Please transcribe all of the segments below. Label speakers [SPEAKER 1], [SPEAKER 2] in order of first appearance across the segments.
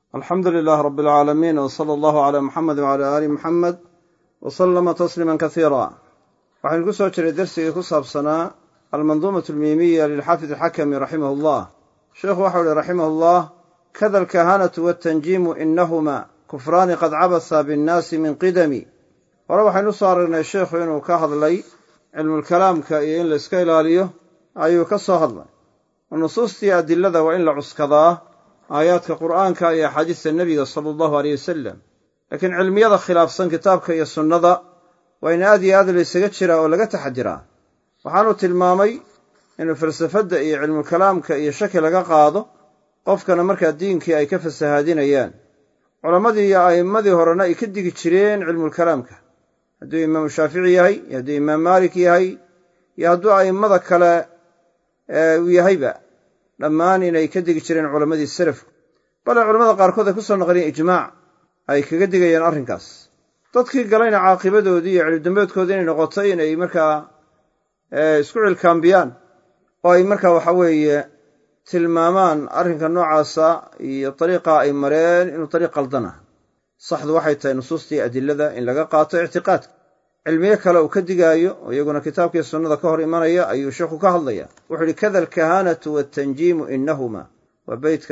[SPEAKER 1] alxamdu lilaah rabi alcaalamiin w sala allahu calaa muxamed wcala aali muxamed wa sallama tasliiman kasiira. waxaynu ku soo jiray dersigii ku saabsanaa almanduumatu almiimiya lilxaafid alxakami raximah ullah. sheikhu waxau ihi raximah ullah, kada alkahanatu waltanjiimu inahumaa kufraani qad cabasa binnaasi min qidami. hore waxaynu usoo aragnay sheikhu inuu ka hadlay cilmulkalaamka iyo in la iska ilaaliyo ayuu ka soo hadlay. nusuustii adilada waa in la cuskadaa aayaadka qur'aanka iyo axaadiista nebiga sala allahu aleyh wasalam, laakiin cilmiyada khilaafsan kitaabka iyo sunnada waa in aad iyo aad laysaga jiraa oo laga taxadiraa. waxaanuu tilmaamay inuu falsafadda iyo cilmulkalaamka iyo shaki laga qaado qofkana markaa diinkii ay ka fasahaadinayaan. culammadii iyo a'immadii horena ay ka digi jireen cilmulkalaamka, hadduu imaamu shaafici yahay iyo hadduu imaam maalik yahay iyo hadduu a'immada kale uu yahayba, dhammaan inay ka digi jireen culammadii salafku. bale culamada qaarkood ay ku soo naqliyeen ijmaac ay kaga digayeen arrinkaas. dadkii galayna caaqibadoodii iyo cilmidambeedkoodii inay noqotay inay markaa isku cilkaambiyaan oo ay markaa waxa weeye tilmaamaan arrinka noocaasa iyo dariiqa ay mareen inuu dariiq qaldan ah. saxdu waxay tahay nusuustii adilada in laga qaato ictiqaadka. cilmiyo kale uu ka digaayo oo iyaguna kitaabkii sunnada ka hor imanaya ayuu sheekhu ka hadlaya. wuxuu ihi kada alkahanatu waltanjiimu inahumaa, waa beytka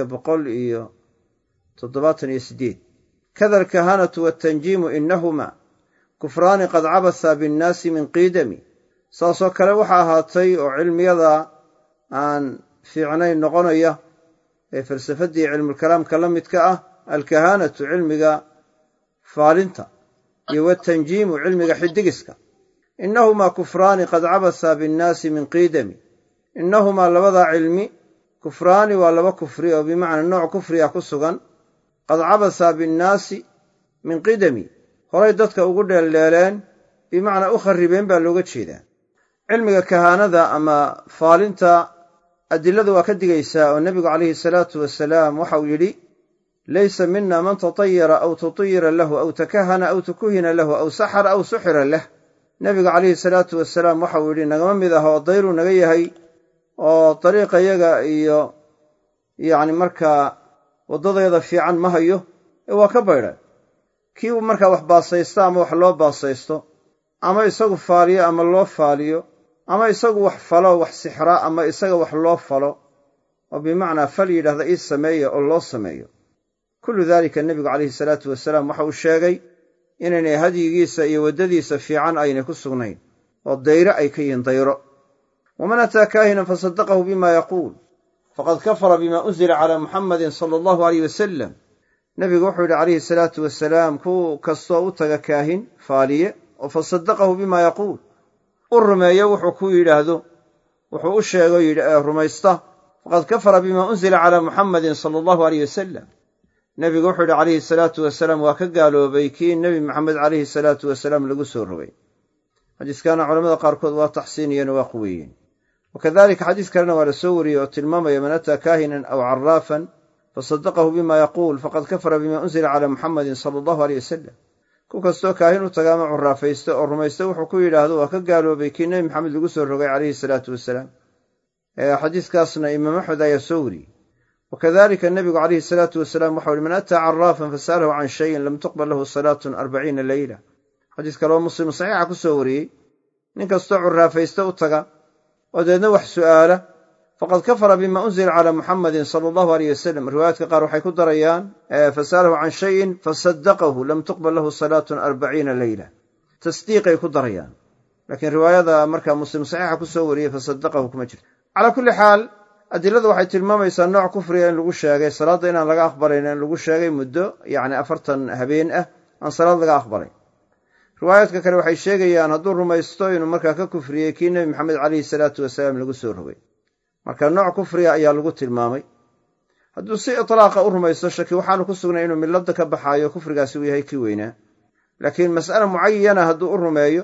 [SPEAKER 1] 178. kada alkahanatu waltanjiimu inahumaa kufraani qad cabasa binnaasi min qiidami. saasoo kale waxa ahaatay oo cilmiyada aan fiicnayn noqonaya ee falsafaddii cilmulkalaamka la midka ah alkahanatu cilmiga faalinta iyo watanjiimu cilmiga xidigiska. inahumaa kufraani qad cabasa binnaasi min qiidami. inahumaa labadaa cilmi kufraani waa laba kufri oo bimacnaa nooc kufriga ku sugan. qad cabasa binnaasi min qidami, horay dadka ugu dheeldheeleen, bimacnaa u kharribeen baa looga jeedaa. cilmiga kahaanada ama faalinta adiladu waa ka digaysaa oo nebigu calayhi salaatu wasalaam waxa uu yidhi laysa mina man tatayara aw tutiyira lahu aw takahana aw tukuhina lahu aw saxara aw suxira lah. nebiga calayhi salaatu wasalaam waxa uu yidhi nagama mid ah oo dayruu naga yahay oo dariiqayaga iyo yacni markaa waddadeeda fiican ma hayo ee waa ka baydha. kii uu markaa wax baasaysto ama wax loo baasaysto, ama isagu faaliyo ama loo faaliyo, ama isagu wax falo wax sixra ama isaga wax loo falo oo bimacnaa fal yidhahda ii sameeya oo loo sameeyo. kullu daalika nebigu calayhi salaatu wasalaam waxa uu sheegay inaynay hadyigiisa iyo waddadiisa fiican aynay ku sugnayn oo dayro ay ka yihiin dayro. waman ataa kaahinan fasaddaqahu bima yaquul faqad kafara bima unzila calaa muxamadin sala allahu aleyh wasalam. nebigu wuxuu yidhi calayhi salaatu wasalaam, ku kastoo u taga kaahin faaliye oo fasaddaqahu bima yaquul, u rumeeyo wuxuu ku yidhaahdo, wuxuu u sheego rumaysta, faqad kafara bima unzila calaa muxamadin sala allahu aleyh wasalam. nebigu wuxuu yidhi calayhi salaatu wasalaam, waa ka gaaloobay kii nebi maxamed calayhi salaatu wasalaam lagu soo rogay. xadiiskaana culamada qaarkood waa taxsiiniyeen oo waa quweeyeen. wakadalika xadiis kalena waa la soo wariyey oo tilmaamaya man ataa kaahinan aw caraafan fasaddaqahu bima yaquul faqad kafara bima unzila calaa muxamadin sala allahu aleyh wasalam. ku kastoo kaahin u taga ama curaafaysta oo rumaysta wuxuu ku yidhaahdo waa ka gaaloobay kii nebi maxamed lagu soo rogay calayhi salaatu wasalaam. xadiiskaasna imaam axmed ayaa soo wariyey. wakadalika nebigu calayhi salaatu wasalaam waxau ihi man ataa caraafan fasa'alahu can shayin lam tuqbal lahu salaatun 40 leyla. xadiis kaloo muslim saxiixa ku soo wariyey, nin kastoo curaafaysta u taga oo deedna wax su'aala faqad kafara bima unzila calaa muxamadin sala allahu aleyh wasalam. riwaayaadka qaar waxay ku darayaan fasa'alahu can shayin fasaddaqahu lam tuqbal lahu salaatun 40 leyla. tasdiiqay ku darayaan, laakiin riwaayada markaa muslim saxiixa ku soo wariyey fasaddaqahu kuma jirto. calaa kulli xaal adiladu waxay tilmaamaysaa nooc kufriga in lagu sheegay, salaadda inaan laga aqbalayn in lagu sheegay muddo yacni 40 habeen ah aan salaad laga aqbalayn. riwaayaadka kale waxay sheegayaan hadduu rumaysto inuu markaa ka kufriyey kii nebi maxamed calayhi salaatu wasalaam lagu soo rogay. marka nooc kufriga ayaa lagu tilmaamay. hadduu si itlaaqa u rumaysto, shaki waxaanu ku sugnay inuu milladda ka baxaayo kufrigaasi uu yahay kii weynaa. laakiin mas'ale mucayana hadduu u rumeeyo,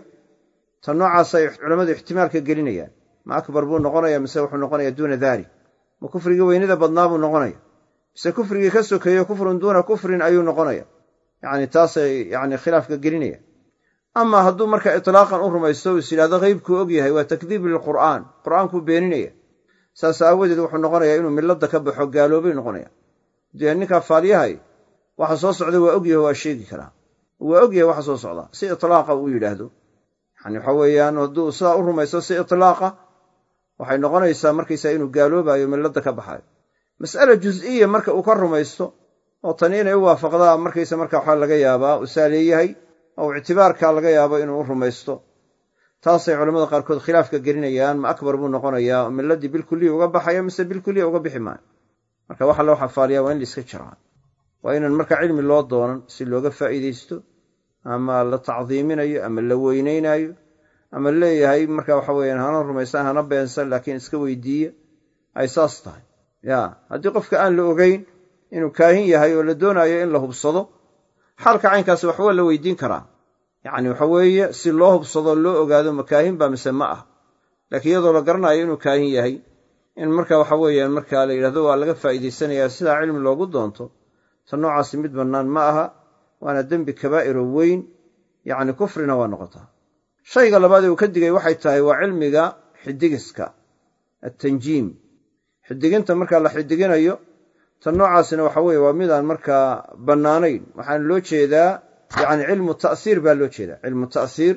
[SPEAKER 1] ta noocaasay culammadu ixtimaalka gelinayaan. ma akbar buu noqonaya mise wuxuu noqonaya duuna daalik? ma kufrigii weynida badnaa buu noqonaya mise kufrigii ka sokeeyo kufrun duuna kufrin ayuu noqonaya? yacni taasay yacni khilaafka gelinayaan. ama hadduu marka itlaaqan u rumaysto is yidhahdo qeybkuu og yahay, waa takdiib lilqur'aan, qur'aankuu beeninaya. saas aawadeed wuxuu noqonayaa inuu milladda ka baxo gaaloobay noqonaya. dee ninkaa faaliyahay waxa soo socda waa ogyahay waa sheegi karaa waa ogyahay waxa soo socda si itlaaqa uu yidhaahdo yani waxa weeyaan hadduu sidaa u rumaysto si itlaaqa waxay noqonaysaa markaysaa inuu gaaloobayo milladda ka baxayo mas'ala juz'iya marka uu ka rumaysto oo tani inay u waafaqdaa markaysa marka waxaa laga yaabaa uu saaleeyahay oo ictibaarkaa laga yaabo inuu u rumaysto taasay culamada qaarkood khilaafka gelinayaan ma akbar buu noqonayaa oo milladdii bilkuliya uga baxaya mise bilkuliya uga bixi maayo marka waxa loo xafaaliyaa waa in la iska jiraa waa inaan marka cilmi loo doonan si looga faa'iidaysto ama la tacdiiminayo ama la weynaynayo ama leeyahay marka waxa weeyaan hana rumaysan hana beensan laakiin iska weydiiya ay saas tahay haddii qofka aan la ogeyn inuu kaahin yahay oo la doonayo in la hubsado xaalka caynkaasi wax waa la weydiin karaa yacni waxa weeye si loo hubsado loo ogaado ma kaahin baa mise ma ah laakiin iyadoo la garanayo inuu kaahin yahay in marka waxa weeyaan markaa la yidhahdo waa laga faa'iidaysanayaa sidaa cilmi loogu doonto ta noocaasi mid bannaan ma aha waana dembi kabaa'iro weyn yacni kufrina waa noqotaa shayga labaad ee uu ka digay waxay tahay waa cilmiga xidigiska attanjiim xidiginta markaa la xidiginayo ta noocaasina waxa weeye waa midaan markaa bannaanayn waxaana loo jeedaa yacni cilmu ta'siir baa loo jeedaa cilmu ta'siir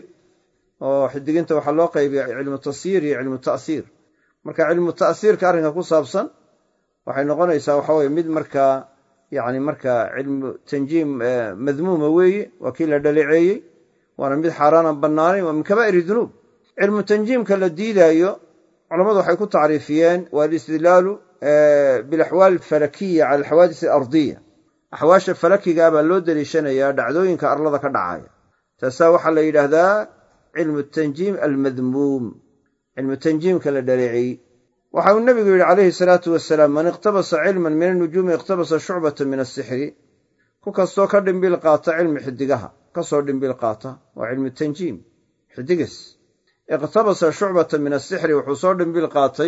[SPEAKER 1] oo xidiginta waxaa loo qaybiya cilmu tasyiir iyo cilmu ta'siir marka cilmu ta'siirka arrinka ku saabsan waxay noqonaysaa waxa weye mid markaa yacni markaa cilmu tanjiim madmuuma weeye waa kii la dhaleeceeyey waana mid xaaraanan bannaanayn waa min kabaa'iri dunuub cilmu tanjiimka la diidaayo culammadu waxay ku tacriifiyeen waa alistidlaalu bilaxwaal alfalakiya cala alxawaadis alardiya axwaasha falakigaa baa loo deliishanayaa dhacdooyinka arlada ka dhacaya taasaa waxaa la yidhaahdaa cilmu tanjiim almadmuum cilmu tanjiimka la dhaleeceeyey waxa uu nebigu yidhi calayhi salaatu wasalaam man iqtabasa cilman min annujuumi iqtabasa shucbatan min asixri ku kastoo ka dhimbil qaata cilmi xidigaha kasoo dhimbil qaata waa cilmu tanjiim xidigis iqtabasa shucbatan min asixri wuxuu soo dhimbil qaatay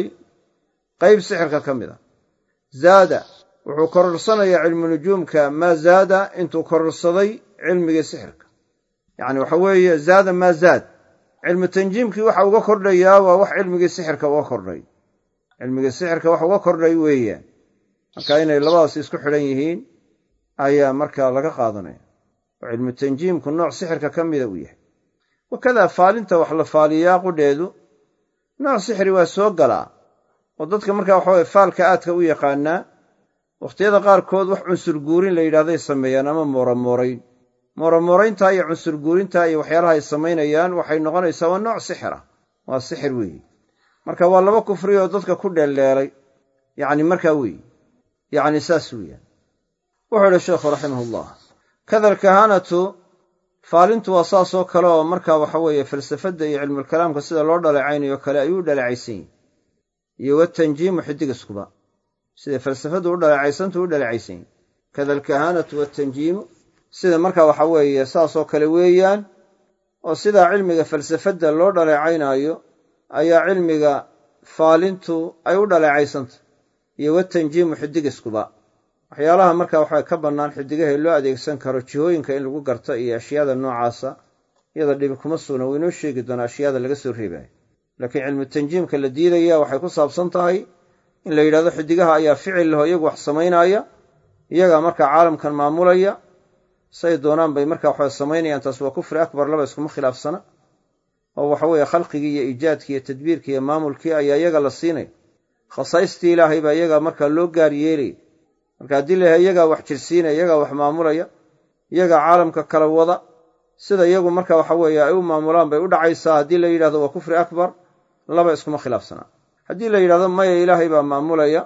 [SPEAKER 1] qayb sixirka ka mid a zaada wuxuu kororsanayaa cilmu nujuumka maa zaada intuu kororsaday cilmigii sixirka yacni waxa weeye zaada maa zaad cilmu tanjiimkii waxa uga kordhayaa waa wax cilmigii sixirka uga kordhay cilmigii sixirka wax uga kordhay weeyaan marka inay labadaas isku xidhan yihiin ayaa markaa laga qaadanaya oo cilmu tanjiimku nooc sixirka ka mida uu yahay wakadaa faalinta wax la faaliyaa qudheedu nooc sixri waa soo galaa oo dadka markaa waxa weye faalka aadka u yaqaanaa wakhtiyada qaarkood wax cunsur guurin la yidhahday sameeyaan ama mooramoorayn mooramoorayntaa iyo cunsur guurintaa iyo waxyaalaha ay samaynayaan waxay noqonaysaa waa nooc sixira waa sixir weeye marka waa laba kufri oo dadka ku dheeldheelay yacni markaa weeye yacni saas weeyaan wuxuu idhi sheekhu raximahullah kada alkahaanatu faalintu waa saasoo kale oo markaa waxa weeye falsafadda iyo cilmulkalaamka sida loo dhaleecaynayo kale ayuu u dhaleecaysan yahi iyo watanjiimu xidigiskuba sida falsafaddu u dhaleecaysantu u dhaleecaysan yahi kada alkahaanatu waatanjiimu sida markaa waxa weeye saasoo kale weeyaan oo sidaa cilmiga falsafadda loo dhaleecaynaayo ayaa cilmiga faalintu ay u dhaleecaysantah iyo watanjiimu xidigiskuba waxyaalaha markaa waxaa ka bannaan xidigaha loo adeegsan karo jihooyinka in lagu garto iyo ashyaada noocaasa iyada dhibi kuma sugna wuu inoo sheegi doonaa ashyaada laga soo reebayo laakiin cilmu tanjiimka la diidaya waxay ku saabsan tahay in la yidhahdo xidigaha ayaa ficil laho iyagu wax samaynaya iyagaa markaa caalamkan maamulaya say doonaan bay markaa waxay samaynayaan taas waa kufri akbar laba iskuma khilaafsana oo waxa weeye khalqigii iyo iijaadkii iyo tadbiirkii iyo maamulkii ayaa iyaga la siinaya khasaa'istii ilaahay baa iyaga markaa loo gaar yeelaya marka haddii la yahay iyagaa wax jirsiinaya iyagaa wax maamulaya iyagaa caalamka kala wada sida iyagu marka waxa weeye ay u maamulaan bay u dhacaysaa haddii la yidhahdo waa kufri akbar laba iskuma khilaafsanaa haddii la yidhahdo maya ilaahay baa maamulaya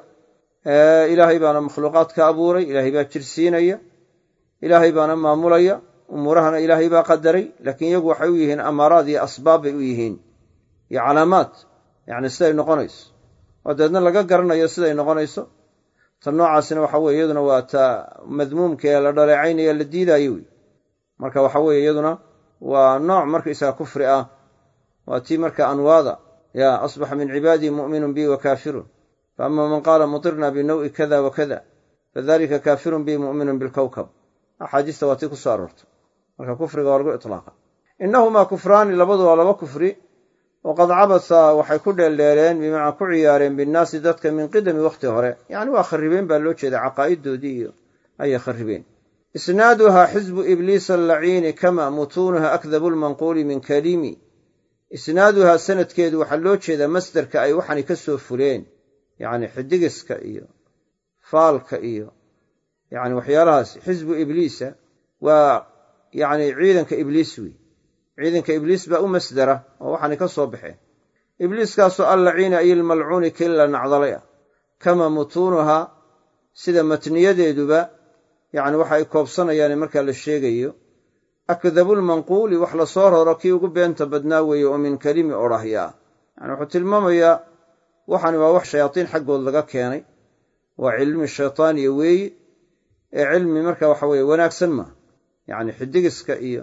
[SPEAKER 1] ilaahay baana makhluuqaadka abuuray ilaahay baa jirsiinaya ilaahay baana maamulaya umuurahana ilaahay baa qadaray laakiin iyagu waxay u yihiin amaaraad iyo asbaab bay u yihiin iyo calaamaad yacni siday noqonayso oo deedna laga garanayo siday noqonayso ta noocaasina waxa weye iyaduna waa ta madmuumka ee la dhaleecaynaya la diidaayo wey marka waxa weeye iyaduna waa nooc markaysaga kufri ah waa tii marka anwaada yaa asbaxa min cibaadii mu'minun bi wa kaafirun fa ama man qaala mutirna binaw'i kada wa kada fadalika kaafirun bi mu'minun bilkowkab axaadiista waa tii ku soo aroortay marka kufriga waa lagu itlaaqa innahumaa kufraani labadu waa laba kufri oo qad cabasa waxay ku dheeldheeleen bimacnaa ku ciyaareen binnaasi dadka min qidami wakhti hore yacni waa kharribeen baa loo jeeda caqaa'idoodii iyo ayay kharribeen isnaaduhaa xisbu ibliisa allaciini kama mutuunuha akdabu lmanquuli min kalimi isnaaduhaa sanadkeedu waxaa loo jeedaa masderka ay waxani ka soo fuleen yacni xidigiska iyo faalka iyo yacni waxyaalahaas xisbu ibliisa waa yacni ciidanka ibliis wey ciidanka ibliis baa u masdera oo waxani ka soo baxeen ibliiskaasoo allaciini ay ilmalcuuni kii la nacdalay ah kama mutuunuhaa sida matniyadeeduba yacni waxa ay koobsanayaan markaa la sheegayo akdabulmanquuli wax la soo raro kii ugu beenta badnaa weeye oo min kelimi odhahya yani wuxuu tilmaamayaa waxani waa wax shayaatiin xaggood laga keenay waa cilmi shaytaaniya weeye ee cilmi marka waxa weeye wanaagsan maaha yacni xidigiska iyo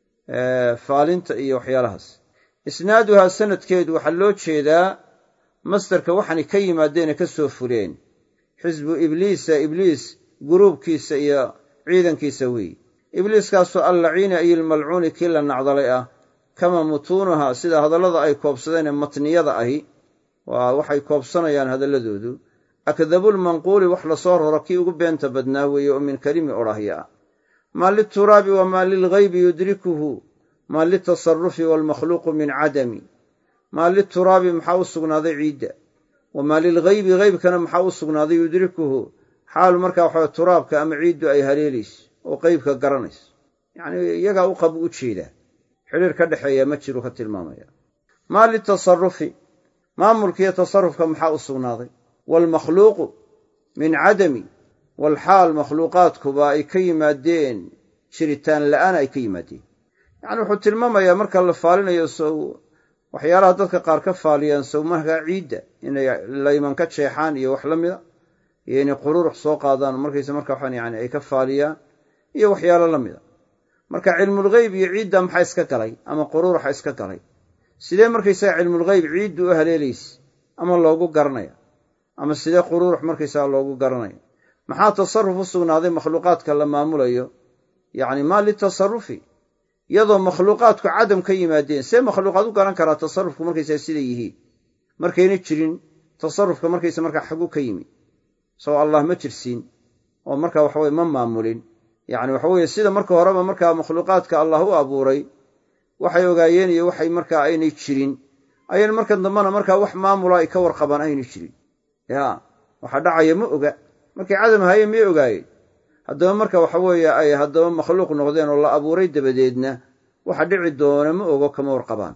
[SPEAKER 1] faalinta iyo waxyaalahaas isnaaduhaa sanadkeedu waxaa loo jeedaa masdarka waxani ka yimaadeena ka soo fuleen xisbu ibliisa ibliis guruubkiisa iyo ciidankiisa weeye ibliiskaasoo allaciini ay ilmalcuuni kii la nacdalay ah kama mutuunuhaa sida hadallada ay koobsadeen ee matniyada ahi waa waxay koobsanayaan hadalladoodu akdabulmanquuli wax la soo raro kii ugu beenta badnaa weeye oo min kelimi odhahya ah maa lituraabi wamaa lilghaybi yudrikuhu maa litasarufi waalmakhluuqu min cadami maa lituraabi maxaa u sugnaaday ciidda wamaa lilghaybi haybkana maxaa u sugnaaday yudrikuhu xaalu markaa waxaa turaabka ama ciiddu ay haleelayso oo qaybka garanayso yacnii iyagaa u qabu u jeedaa xidhiir ka dhexeeya ma jiru ka tilmaamaya maa litasarufi maamulkiiyo tasarufka maxaa u sugnaaday waalmakhluuqu min cadami walxaal makhluuqaadkuba ay ka yimaadeen jiritaan la'aan ay ka yimaadeen yacni wuxuu tilmaamayaa marka la faalinayo sow waxyaalaha dadka qaar ka faaliyaan sawmaha ciidda inay layman ka jeexaan iyo wax la mida iyo inay qururux soo qaadaan markayse marka waxaan yani ay ka faaliyaan iyo waxyaalo la mida marka cilmulghayb iyo ciidda maxaa iska galay ama qururuxa iska galay sidee markaysaga cilmulghayb ciiddu u haleelaysa ama loogu garanaya ama sidee qururux markaysaga loogu garanaya maxaa tasarruf u sugnaaday makhluuqaadka la maamulayo yacni maa litasarufi iyadoo makhluuqaadku cadam ka yimaadeen see makhluuqaad u garan karaa tasarrufku markaysaga siday yihiin markayna jirin tasarrufka markaysa markaa xagu ka yimi soo allah ma jirsiin oo marka waxaweye ma maamulin yacni waxaweye sida marka horeba markaa makhluuqaadka allah u abuuray waxay ogaayeen iyo waxay markaa aynay jirin ayaan marka dambana markaa wax maamula ay ka warqabaan aynay jirin ya waxa dhacaya ma oga markay cadam hayeen may ogaayeen haddaba marka waxa weeye ay haddaba makhluuq noqdeen oo la abuuray dabadeedna waxa dhici doona ma ogo kama warqabaan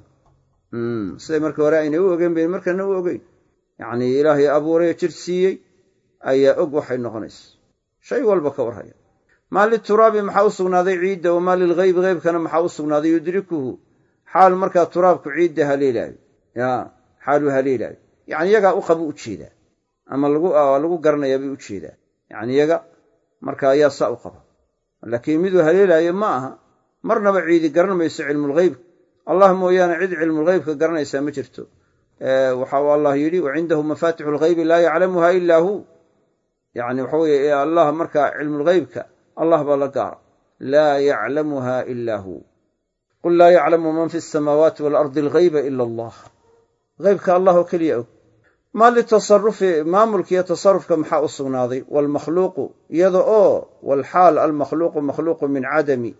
[SPEAKER 1] siday markii hore aynay u ogeyn bayn markana u ogeyn yacnii ilaahay abuuray jir siiyey ayaa og waxay noqonaysa shay walba ka warhaya maa lituraabi maxaa u sugnaaday ciidda wamaa lilghaybi haybkana maxaa u sugnaaday yudrikuhu xaal markaa turaabku ciidda haleelaayo ya xaaluu haleelaayo yacni iyagaa u qabu u jeedaa ama lagu garanayaa bay u jeedaa yacni iyaga marka ayaa saa u qaba laakiin miduu haleelaayo ma aha marnaba ciidi garan mayso cilmulghaybka allah mooyaane cid cilmulghaybka garanaysaa ma jirto waxa uu allah yidhi wacindahu mafaatixu lghaybi laa yaclamuha ilaa hu yacni waxa weeye allah markaa cilmulghaybka allah baa la gaara laa yaclamuha ilaa hu qul laa yaclamu man fi asamaawaati waalardi alghayba ila allah haybka allah oo keliya og maa litasarufi maamulkiiyo tasarufka maxaa u sugnaaday waalmakhluuqu iyada oo walxaal almakhluuqu makhluuqu min cadami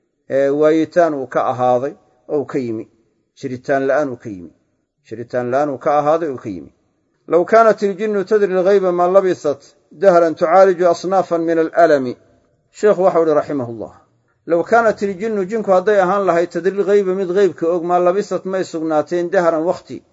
[SPEAKER 1] waayitaan uu ka ahaaday oo ka yimi jiritaan la'aan uu ka yimi jiritaan la'aan uu ka ahaaday oo ka yimi low kaanat iljinnu tadri lghayba maa labisat dahran tucaaliju asnaafan min alalami sheekhu waxau uhi raximahullah low kaanat iljinnu jinku hadday ahaan lahayd tadri lghayba mid haybka og maa labisat may sugnaateen dahran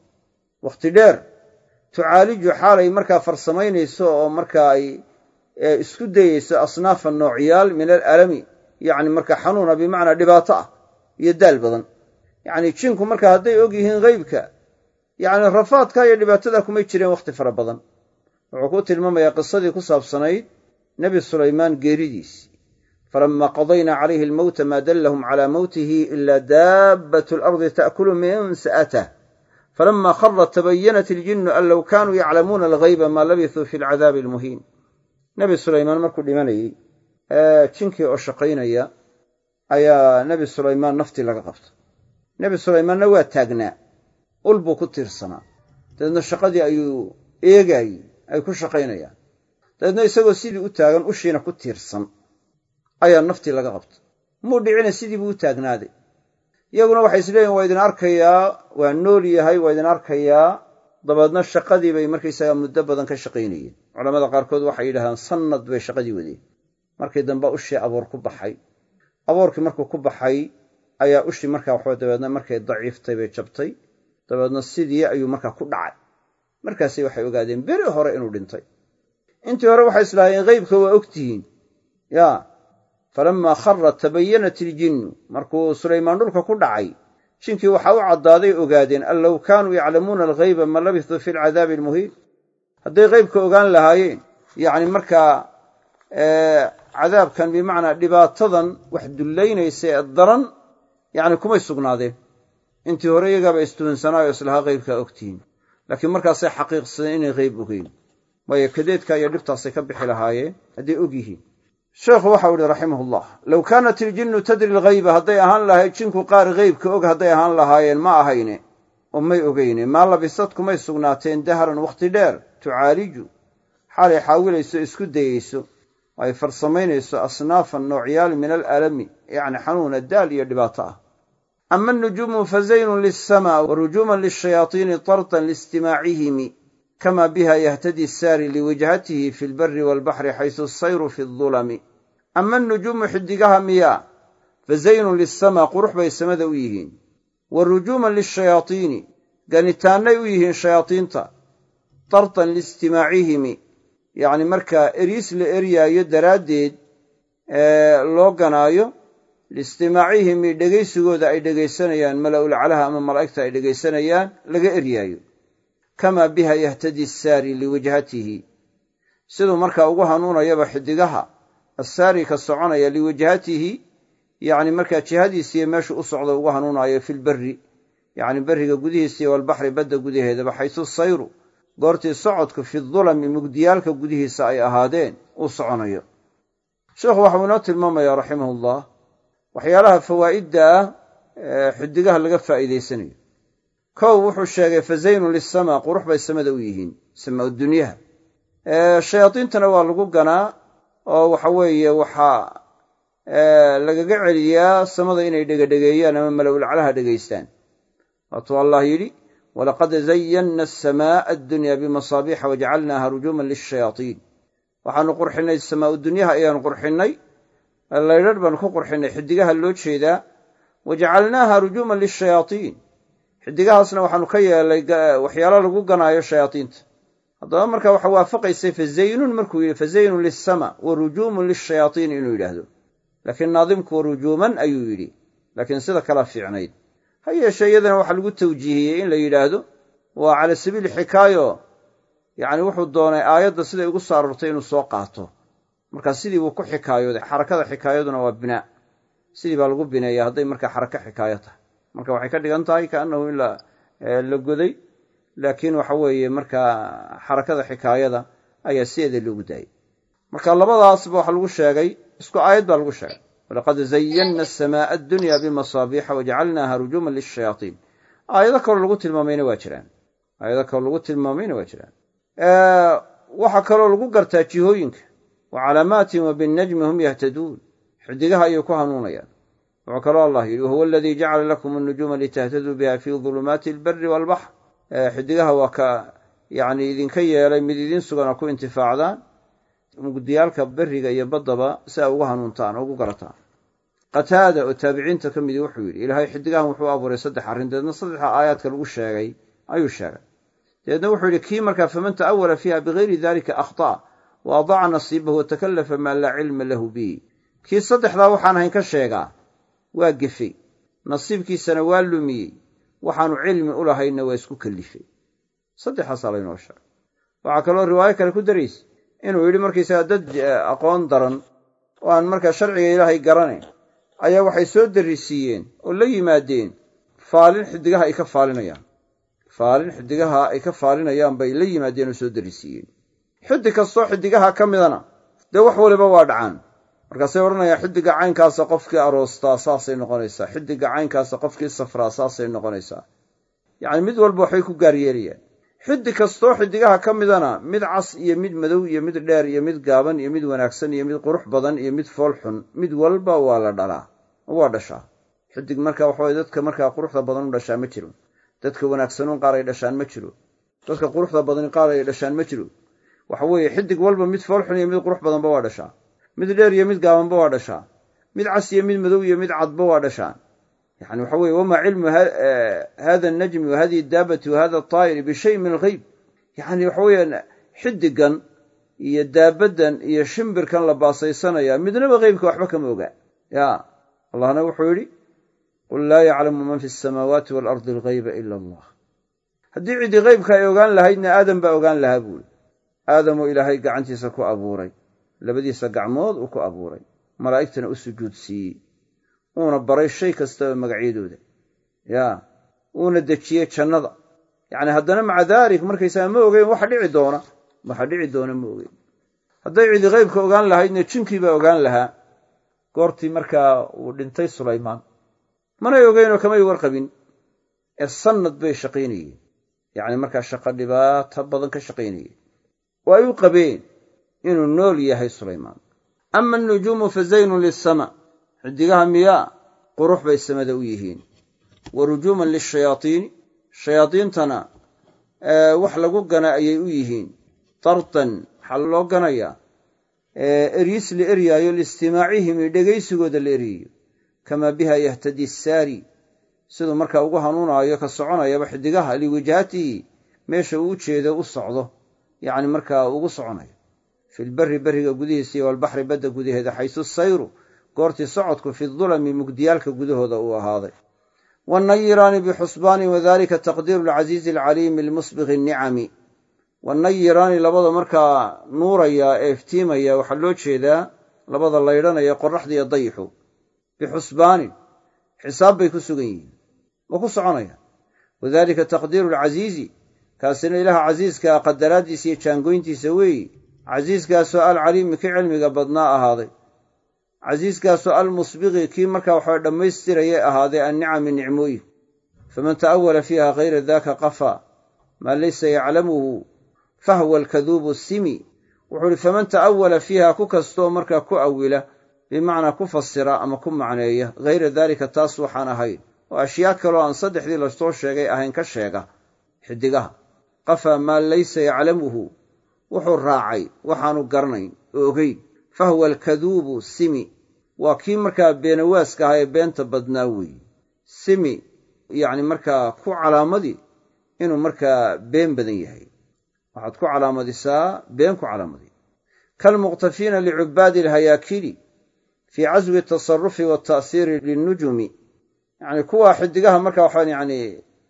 [SPEAKER 1] wakhti dheer tucaaliju xaalay markaa farsamaynayso oo markaa ay isku dayayso asnaafan noocyaal min alalami yacni markaa xanuuna bimacnaa dhibaato ah iyo daal badan yacni jinku markaa hadday og yihiin haybka yacni rafaadka iyo dhibaatada kumay jireen wakhti fara badan wuxuu ku tilmaamayaa qisadii ku saabsanayd nebi sulaymaan geeridiisi falamaa qadaynaa calayhi almowta maa dallahum calaa mowtihi ilaa daabbatu alardi ta'kulu min sa'atah falama kharat tabayanat iljinnu an low kaanuu yaclamuuna alghayba maa labisuu fi alcadaabi almuhiin nebi sulaymaan markuu dhimanayey jinkii oo shaqaynaya ayaa nebi sulaymaan naftii laga qabta nebi sulaymaanna waa taagnaa ul buu ku tiirsanaa dabeedna shaqadii ayuu eegaayey ay ku shaqaynayaan dabeedna isagoo sidii u taagan ushiina ku tiirsan ayaa naftii laga qabtay muu dhicina sidii buu u taagnaaday iyaguna waxay isleeyihin waa idin arkayaa waa nool yahay waa idin arkayaa dabeedna shaqadii bay markaysaga muddo badan ka shaqaynayeen culamada qaarkood waxay yidhahdaan sannad bay shaqadii wadeen markii dambe ushii aboor ku baxay aboorkii markuu ku baxay ayaa ushii markaa waxba dabeedna markay daciiftay bay jabtay dabeedna sidii ayuu markaa ku dhacay markaasay waxay ogaadeen beri hore inuu dhintay intii hore waxay islaahayeen qaybka waa ogtihiin yaa falammaa kharra tabayanat iljinnu markuu sulaymaan dhulka ku dhacay jinkii waxaa u caddaaday ogaadeen an low kaanuu yaclamuuna alghayba ma labithuu fi alcadaabi almuhiin hadday qaybka ogaan lahaayeen yacni markaa cadaabkan bimacnaa dhibaatadan wax dullaynaysa ee daran yacni kumay sugnaadeen intii hore iyagaaba istuhinsanaayo islahaa qaybkaa ogtihiin laakiin markaasay xaqiiqsadeen inay qayb ogeyn waayo kadeedka iyo dhibtaasay ka bixi lahaayeen hadday og yihiin sheekhu waxau ihi raximahullah low kaanat iljinnu tadri alghayba hadday ahaan lahayd jinku qaar qaybka og hadday ahaan lahaayeen ma ahayne oo may ogeyne maa labisad kumay sugnaateen dahran wakhti dheer tucaaliju xaalay xaawilayso isku dayayso oo ay farsamaynayso asnaafan noocyaal min alalami yacni xanuuna daal iyo dhibaato ah ama anujuumu fazaynun lilsamaa wa rujuuman lishayaatiini tartan liistimaacihimi kama biha yahtadi saari liwijhatihi fi lbari waalbaxri xaysu asayru fi aldulami ama anujuumu xidigaha miyaa fazaynun lisamaa qurux bay samada u yihiin wa rujuuman lishayaatiini ganitaannay u yihiin shayaadiinta tartan liistimaacihimi yacni markaa eriis la eryaayo daraaddeed loo ganaayo liistimaacihimi dhegaysigooda ay dhegaysanayaan mala'ulcalaha ama malaa'igta ay dhegaysanayaan laga eryaayo kamaa biha yahtadi asaari liwijhatihi siduu markaa ugu hanuunayaba xidigaha assaari ka soconaya liwijhatihi yacni markaa jihadiisiiyo meeshu u socda ugu hanuunayo filberi yacni berriga gudihiisiiyo walbaxri badda gudaheedaba xaysu sayru goortii socodku fi dulami mugdiyaalka gudihiisa ay ahaadeen uu soconayo sheekhu waxau inoo tilmaamayaa raximahullah waxyaalaha fawaa'idda ah ee xidigaha laga faa'iidaysanayo kow wuxuu sheegay fazaynun lisamaa qurux bay samada u yihiin samaa dunyaha shayaadiintana waa lagu ganaa oo waxa weeye waxaa lagaga celiyaa samada inay dhegadhegeeyaan ama mala'ulcalaha dhegaystaan waatuu allah yidhi walaqad zayanna asamaa'a addunya bimasaabiixa wajacalnaaha rujuuman lilshayaatiin waxaanu qurxinnay samaa'u dunyaha ayaanu qurxinnay laydhadh baanu ku qurxinnay xidigaha loo jeedaa wajacalnaaha rujuuman lilshayaatiin xidigahaasna waxaanu ka yeelay waxyaalo lagu ganaayo shayaadiinta haddaba marka waxa waafaqaysay fazaynun markuu yidhi fazaynun lisamaa wa rujuumun lilshayaatiin inuu yidhaahdo laakiin naadimku wa rujuuman ayuu yidhi laakiin sida kala fiicnayd ha yeeshee iyadana waxaa lagu tawjiihiyey in la yidhaahdo waa cala sabiili xikaayo yacni wuxuu doonay aayadda siday ugu soo aroortay inuu soo qaato markaa sidii buu ku xikaayooday xarakada xikaayaduna waa binaa sidii baa lagu bineeyaa hadday markaa xarako xikaayo tahay marka waxay ka dhigan tahay kaannahu in la goday laakiin waxa weeye markaa xarakada xikaayada ayaa sideeda loogu daayay marka labadaasba waxa lagu sheegay isku aayad baa lagu sheegay walaqad zayanna asamaa'a addunya bimasaabiixa wajacalnaaha rujuuman lilshayaatiin aayado kaloo lagu tilmaamayna waa jiraan waxaa kaloo lagu gartaa jihooyinka wa calaamaatin wa binnajmi hum yahtaduun xidigaha ayay ku hanuunayaan wuxuu kaloo allah yidhi wahuwa aladii jacala lakum annujuuma litahtaduu biha fii dulumaati albari waalbaxr xidigaha waa ka yacni idinka yeelay mid idin sugan oo ku intifaacdaan mugdiyaalka beriga iyo baddaba si ay ugu hanuuntaan oo ugu garataan qataada oo taabiciinta ka midii wuxuu yidhi ilaahay xidigahan wuxuu abuuray 3 arrin deedna 3 aayaadka lagu sheegay ayuu sheegay deedna wuxuu yidhi kii markaa faman ta'awala fiiha bigayri dalika akhtaa wa adaaca nasiibahu watakallafa maa laa cilma lahu bihi kii 3daa waxaan ahayn ka sheegaa waa gefay nasiibkiisana waa lumiyey waxaanu cilmi u lahayna waa isku kallifay 3aasaa laynoo sheegay waxaa kaloo riwaayo kale ku daraysa inuu yidhi markaysaga dad aqoon daran oo aan markaa sharciga ilaahay garanayn ayaa waxay soo darisiiyeen oo la yimaadeen faalin xidigaha ay ka faalinayaan bay la yimaadeen oo soo darisiiyeen xidig kastoo xidigaha ka midana dee wax waliba waa dhacaan markaasay odhanayaa xidiga caynkaasa qofkii aroostaa saasay noqonaysaa xidiga caynkaasa qofkii safraa saasay noqonaysaa yacni mid walba waxbay ku gaar yeelayaan xiddig kastoo xiddigaha ka midana mid cas iyo mid madow iyo mid dheer iyo mid gaaban iyo mid wanaagsan iyo mid qurux badan iyo mid fool xun mid walba waa la dhalaa waa dhashaa xiddig markaa waxaweye dadka markaa quruxda badan u dhashaa ma jiro dadka wanaagsanuun qaar ay dhashaan ma jiro dadka quruxda badan qaar ay dhashaan ma jiro waxa weeye xiddig walba mid fool xun iyo mid qurux badanba waa dhashaa mid dheer iyo mid gaabanba waa dhashaa mid cas iyo mid madow iyo mid cadba waa dhashaan yani waxa weye wamaa cilmu hada an-najmi wa hadihi daabati wa hada at-taa'iri bishay min al-ghayb yani waxa weeyaan xiddigan iyo daabadan iyo shimbirkan la baasaysanaya midnaba ghaybka waxba kama oga ya allahna wuxuu yidhi qul laa yaclamu man fi as-samaawaati wal-ardi al-ghayba ila allah haddii cidii ghaybka ay ogaan lahaydna aadam baa ogaan lahaa buuli aadamoo ilaahay gacantiisa ku abuuray labadiisa gacmood uu ku abuuray malaa'igtana u sujuudsiiyey uuna baray shay kastaba magacyadooda ya uuna dejiyey jannada yacni haddana maca daalik markaysaga ma ogeyn waxa dhici doona ma ogeyn hadday cidi ghaybka ogaan lahaydna jinkii baa ogaan lahaa goortii markaa uu dhintay sulaymaan manay ogeynoo kamay warqabin ee sannad bay shaqaynayeen yacni markaa shaqo dhibaato badan ka shaqaynayeen oo ay u qabeen inuu nool yahay sulaymaan ama anujuumu fa zaynun lisamaa xiddigaha miyaa qurux bay samada u yihiin wa rujuuman lishayaatiini shayaadiintana wax lagu gana ayay u yihiin tartan waxaa loo ganayaa eryis la eryaayo liistimaacihimi dhegaysigooda la eryayo kamaa biha yahtadi saari siduu markaa ugu hanuunaayo ka soconayaba xiddigaha liwijhatihi meesha uu ujeedo u socdo yacni markaa ugu soconayo filbari beriga gudihiisa iyo walbaxri badda gudaheeda xaysu sayru goortii socodku fi dulami mugdiyaalka gudahooda uu ahaaday wannayiraani bixusbaanin wadalika taqdiiru alcasiizi alcaliimi almusbiqi annicami wannayiraani labada markaa nuuraya ee iftiimaya waxaa loo jeedaa labada laydhanaya qoraxda iyo dayixu bixusbaanin xisaab bay ku sugan yihiin waa ku soconaya wadalika taqdiiru alcasiizi kaasina ilaha casiiskaa qadaraaddiisa iyo jaangoyntiisa weeye casiiskaasoo alcaliimi kii cilmiga badnaa ahaaday casiiskaasoo almusbiqi kii markaa waxaa dhammaystirayay ahaaday annicami nicmooyin faman ta'awala fiiha hayra daaka qafa maa laysa yaclamuhu fahwa alkaduubu simi wuxuu uhi faman ta'awala fiiha ku kastoo markaa ku awila bimacnaa ku fasira ama ku macneeya hayra daalika taas waxaan ahayn oo ashyaa kaloo aan saddexdii lasoo sheegay ahayn ka sheega xiddigaha qafa maa laysa yaclamuhu wuxuu raacay waxaanu garanayn oo ogeyn fahwa alkaduubu simi waa kii markaa beenawaaska ahaa ee beenta badnaa weeye simi yacni markaa ku calaamadii inuu markaa been badan yahay waxaad ku calaamadisaa been ku calaamadi kalmuqtafiina licubaadi alhayaakili fii caswi atasarufi waalta'siiri linnujumi yacni kuwaa xiddigaha markaa waxaan yacni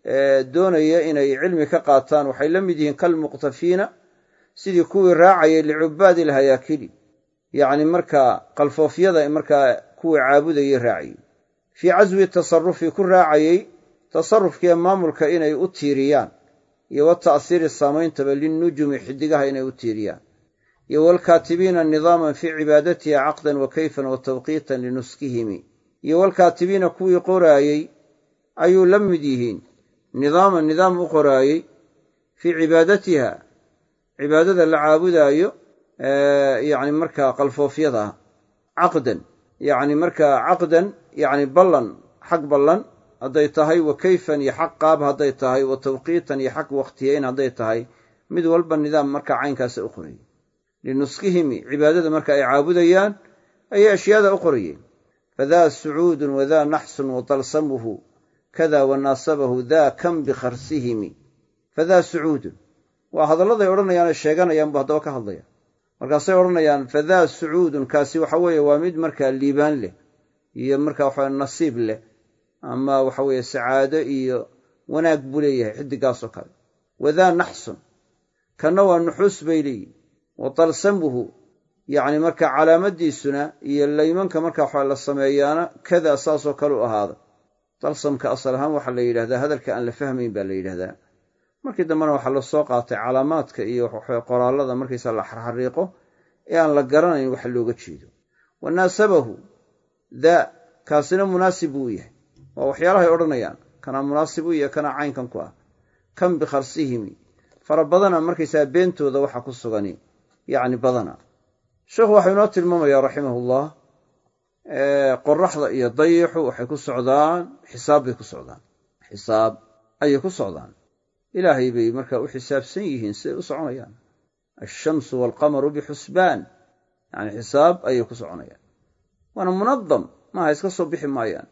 [SPEAKER 1] doonaya inay cilmi ka qaataan waxay la mid yihiin kalmuqtafiina sidii kuwii raacayay licubaadi alhayaakili yacni markaa qalfoofyada markaa kuwii caabudayay raacayey fii caswi tasarufi ku raacayey tasarufkiiyo maamulka inay u tiiriyaan iyo wata'siiri saameyntaba linnujumi xiddigaha inay u tiiriyaan iyo waalkaatibiina nidaaman fii cibaadatiha caqdan wa kayfan wa tawqiitan linuskihimi iyo waalkaatibiina kuwii qoraayey ayuu la mid yihiin nidaaman nidaam u qoraayey fii cibaadatiha cibaadada la caabudaayo yacni markaa qalfoofyada caqdan yacni markaa caqdan yacni ballan xag ballan hadday tahay wa kayfan iyo xaq qaab hadday tahay wa tawqiitan iyo xaq wakhtiyeyn hadday tahay mid walba nidaam markaa caynkaasa u qorayey linuskihimi cibaadada marka ay caabudayaan ayay ashyaada u qorayeen fadaa sucuudun wadaa naxsun watalsamuhu kada wanaasabahu daa kan bikharsihimi fadaa sucuudun waa hadalladay odhanayaanee sheeganayaan buu haddaba ka hadlaya markaasay odhanayaan fadaa sucuudun kaasi waxa weeye waa mid markaa liibaan leh iyo markaa waxa nasiib leh ama waxa weeye sacaado iyo wanaag buu leeyahay xiddigaasoo kale wadaa naxsun kanna waa nuxuus bay leeyihin wa talsamuhu yacni markaa calaamadiisuna iyo laymanka markaa waxa la sameeyaana kada saasoo kale u ahaada talsamka asal ahaan waxaa la yidhahdaa hadalka aan la fahmayn baa la yidhahdaa markii dambena waxaa la soo qaatay calaamaadka iyo qoraallada markiisa la xarxariiqo ee aan la garanayn waxa looga jeedo wanaasabahu daa kaasina munaasib buu yahay waa waxyaalahay odhanayaan kanaa munaasib u yahay kanaa caynkan ku ah kan bikharsihimi fara badana markaysaa beentooda waxa ku sugani yacni badana sheekhu waxuu inoo tilmaamayaa raximahullah qoraxda iyo dayixu waxay ku socdaan xisaab bay ku socdaan xisaab ayay ku socdaan ilaahay bay markaa u xisaabsan yihiin siday u soconayaan ashamsu waalqamaru bixusbaan yani xisaab ayay ku soconayaan waana munadam maaha iska soo bixi maayaan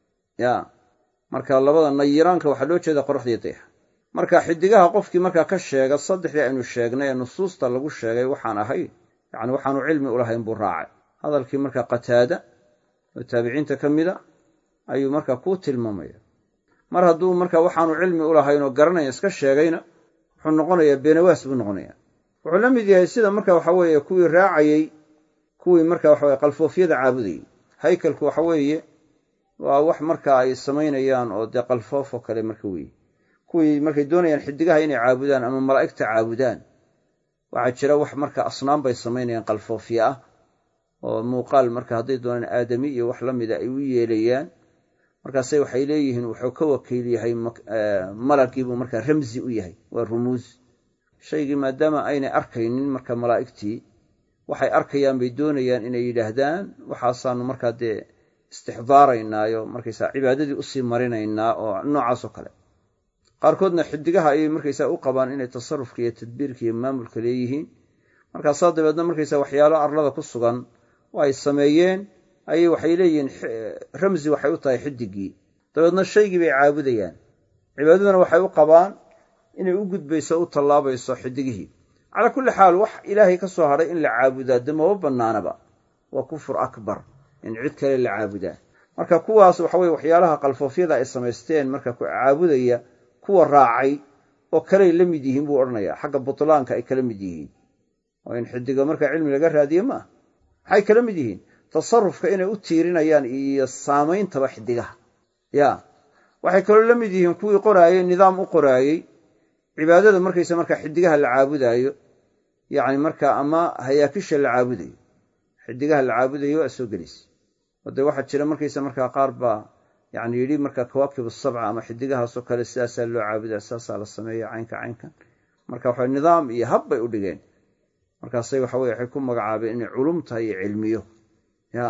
[SPEAKER 1] ya marka labada nayiraanka waxaa loo jeedaa qoraxda iyo dayaxa marka xidigaha qofkii markaa ka sheega saddexdii aynu sheegnay ee nusuusta lagu sheegay waxaan ahayn yani waxaanu cilmi u lahayn buu raacay hadalkii markaa qataada oo taabiciinta ka mida ayuu markaa kuu tilmaamaya mar hadduu markaa waxaanu cilmi u lahayn oo garanaya iska sheegayna wuxuu noqonayaa beenawaas buu noqonayaa wuxuu la mid yahay sida marka waxa weeye kuwii raacayey kuwii marka waxaweye qalfoofyada caabudayey haykalku waxa weeye waa wax markaa ay samaynayaan oo dee qalfoof oo kale marka weeye kuwii markay doonayaan xidigaha inay caabudaan ama malaa'igta caabudaan waxaa jira wax marka asnaam bay samaynayaan qalfoofya ah oo muuqaal marka hadday doonaan aadami iyo wax la mida ay u yeelayaan markaase waxay leeyihiin wuxuu ka wakiil yahay malaggiibuu markaa ramsi u yahay waa rumuus shaygii maadaama aynay arkaynin marka malaa'igtii waxay arkayaan bay doonayaan inay yidhaahdaan waxaasaanu markaa dee istixdaaraynaayo markaysaa cibaadadii usii marinaynaa oo noocaasoo kale qaarkoodna xidigaha ayay markaysaa u qabaan inay tasarufka iyo tadbiirka iyo maamulka leeyihiin markaasaa dabeedna markaysaa waxyaalo arlada ku sugan oo ay sameeyeen ayay waxay leeyihiin ramsi waxay u tahay xidigii dabeedna shaygii bay caabudayaan cibaadaduna waxay u qabaan inay u gudbayso u tallaabayso xidigihii calaa kulli xaal wax ilaahay ka soo hadhay in la caabudaa de maba bannaanaba waa kufur akbar in cid kale la caabudaa marka kuwaas waxa weye waxyaalaha qalfoofyada ay samaysteen marka ku caabudaya kuwa raacay oo kaley la mid yihiin buu odhanayaa xagga butlaanka ay kala mid yihiin oo in xidiga markaa cilmi laga raadiye maaha maxay kala mid yihiin tasarufka inay u tiirinayaan iyo saameyntaba xidigaha ya waxay kaloo la mid yihiin kuwii qoraayey nidaam u qoraayey cibaadada markaysa markaa xidigaha la caabudaayo yacni markaa ama hayaakisha la caabudayo xidigaha la caabudayo waa soo gelaysa oo dee waxaa jira markaysa markaa qaar baa yani yidhi markaa kawaakib asabca ama xidigahaasoo kale sidaasaa loo caabudaa sidaasaa la sameeya caynkan marka waxa nidaam iyo hab bay u dhigeen markaasay waxa weye waxay ku magacaabeen inay culum tahay iyo cilmiyo ya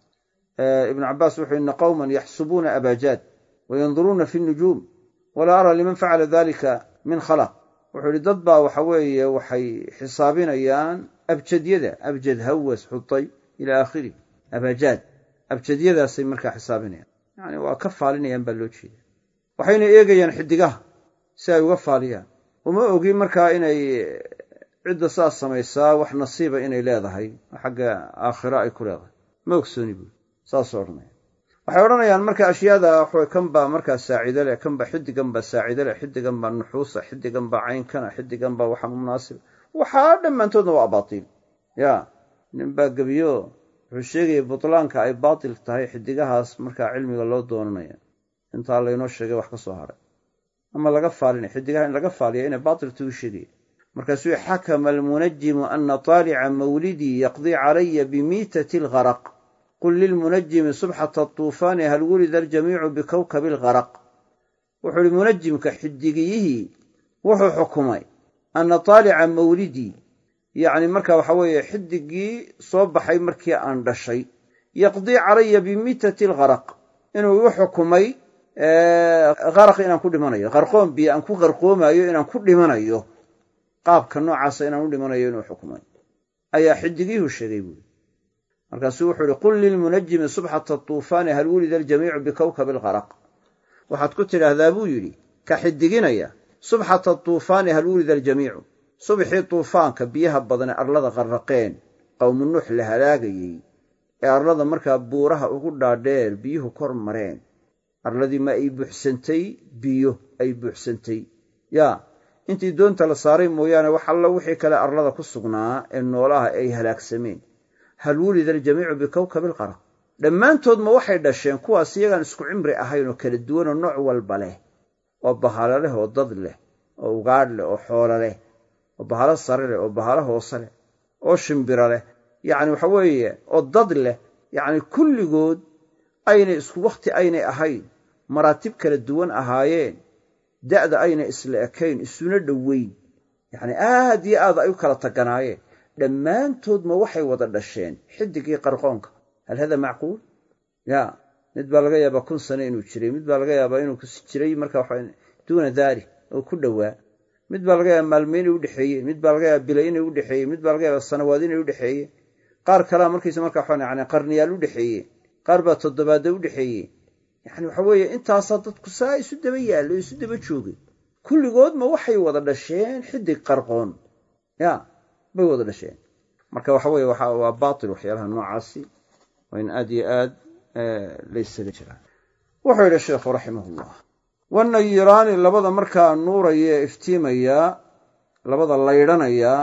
[SPEAKER 1] ibnu cabbaas wuxuu ina qowman yaxsubuuna abajaad wayanduruuna fi nujuum walaa ara liman facala dalika min khalaq wuxuu yidhi dad baa waxa weeye waxay xisaabinayaan abjadyada abjad hawas xutay ila aakhiri abajaad abjadyadaasay markaa xisaabinayaan yani waa ka faalinayaan baa loo jeeda waxayna eegayaan xidigaha si ay uga faaliyaan uma ogi markaa inay cidda saas samaysaa wax nasiiba inay leedahay xagga aakhira ay ku leedahay ma ogsooni buuri saasoo odhanaya waxay odhanayaan marka ashyaada kan baa markaa saacido leh kan baa xidigan baa saacido leh xidigan baa nuxuusa xidigan baa caynkana xidigan baa waxaan munaasib waxaa dhammaantoodna waa baatil ya nin baa gebiyo wuxuu sheegaya butlaanka ay baatil tahay xidigahaas markaa cilmiga loo doonanaya intaa laynoo sheegay wax ka soo haray ama laga faalinay xidigaha in laga faaliya inay baatil tugu sheegaya markaasuu xakama almunajimu ana taalica mawlidii yaqdii calaya bimiitati algharaq qul lilmunajimi subxata atuufaani hal wulida aljamiicu bikowkabi algharaq wuxuu ihi munajimka xidigiyihii wuxuu xukumay ana taalica mawlidii yacni marka waxa weeye xidigii soo baxay markii aan dhashay yaqdii calaya bimiitati algharaq inuu igu xukumay qaraq inaan ku dhimanayo qarqoon biyo aan ku qarqoomayo inaan ku dhimanayo qaabka noocaasa inaan u dhimanayo inuu xukumay ayaa xidigiyuhu sheegay buuri markaasuu wuxuu ihi qul lilmunajimi subxata atuufaani hal wulida aljamiicu bikowkabi algharaq waxaad ku tidhaahdaa buu yidhi ka xidiginaya subxata atuufaani hal wulida aljamiicu subxii tuufaanka biyaha badane arlada qarraqeen qowmu nuux la halaagayey ee arlada markaa buuraha ugu dhaadheer biyuhu kor mareen arladii ma ay buuxsantay biyo ay buuxsantay yaa intii doonta la saaray mooyaane wax alla wixii kale arlada ku sugnaa ee noolaha ay halaagsameen hal wulida aljamiicu bikowkabi alqaraq dhammaantoodma waxay dhasheen kuwaas iyagaan isku cimri ahayn oo kala duwanoo nooc walba leh oo bahalo leh oo dad leh oo ugaadh leh oo xoolo leh oo bahalo sare leh oo bahalo hoose leh oo shimbiro leh yacni waxa weeye oo dad leh yacni kulligood aynay isku wakhti aynay ahayn maraatib kala duwan ahaayeen da'da aynay isla ekayn isuna dhoweyn yacni aad iyo aad ay u kala taganaayeen dhammaantood ma waxay wada dhasheen xidigii qarqoonka hal hada macquul ya mid baa laga yaabaa 1,000 sano inuu jiray mid baa laga yaabaa inuu jiray marka waxa duuna daari oo ku dhawaa mid baa laga yaabaa maalmeyn u dhaxeeyay mid baa laga yaabaa bilayn u dhaxeeyay mid baa laga yaabaa sanawaad u dhaxeeyay qaar kala markiisa marka waxa yacni qarniyaal u dhaxeeyay qaar baa toddobaad u dhaxeeyay yani waxa weeye intaas dadku saa isu daba yaalo isu daba joogay kulligood ma waxay wada dhasheen xidig qarqoon ya bay wada dhasheen marka waxa weeye waa baatil waxyaalaha noocaasi waa in aad iyo aad laysaga jira wuxuu yidhi sheekhu raximahullah wanayiraani labada markaa nuuraya iftiimaya labada laydhanaya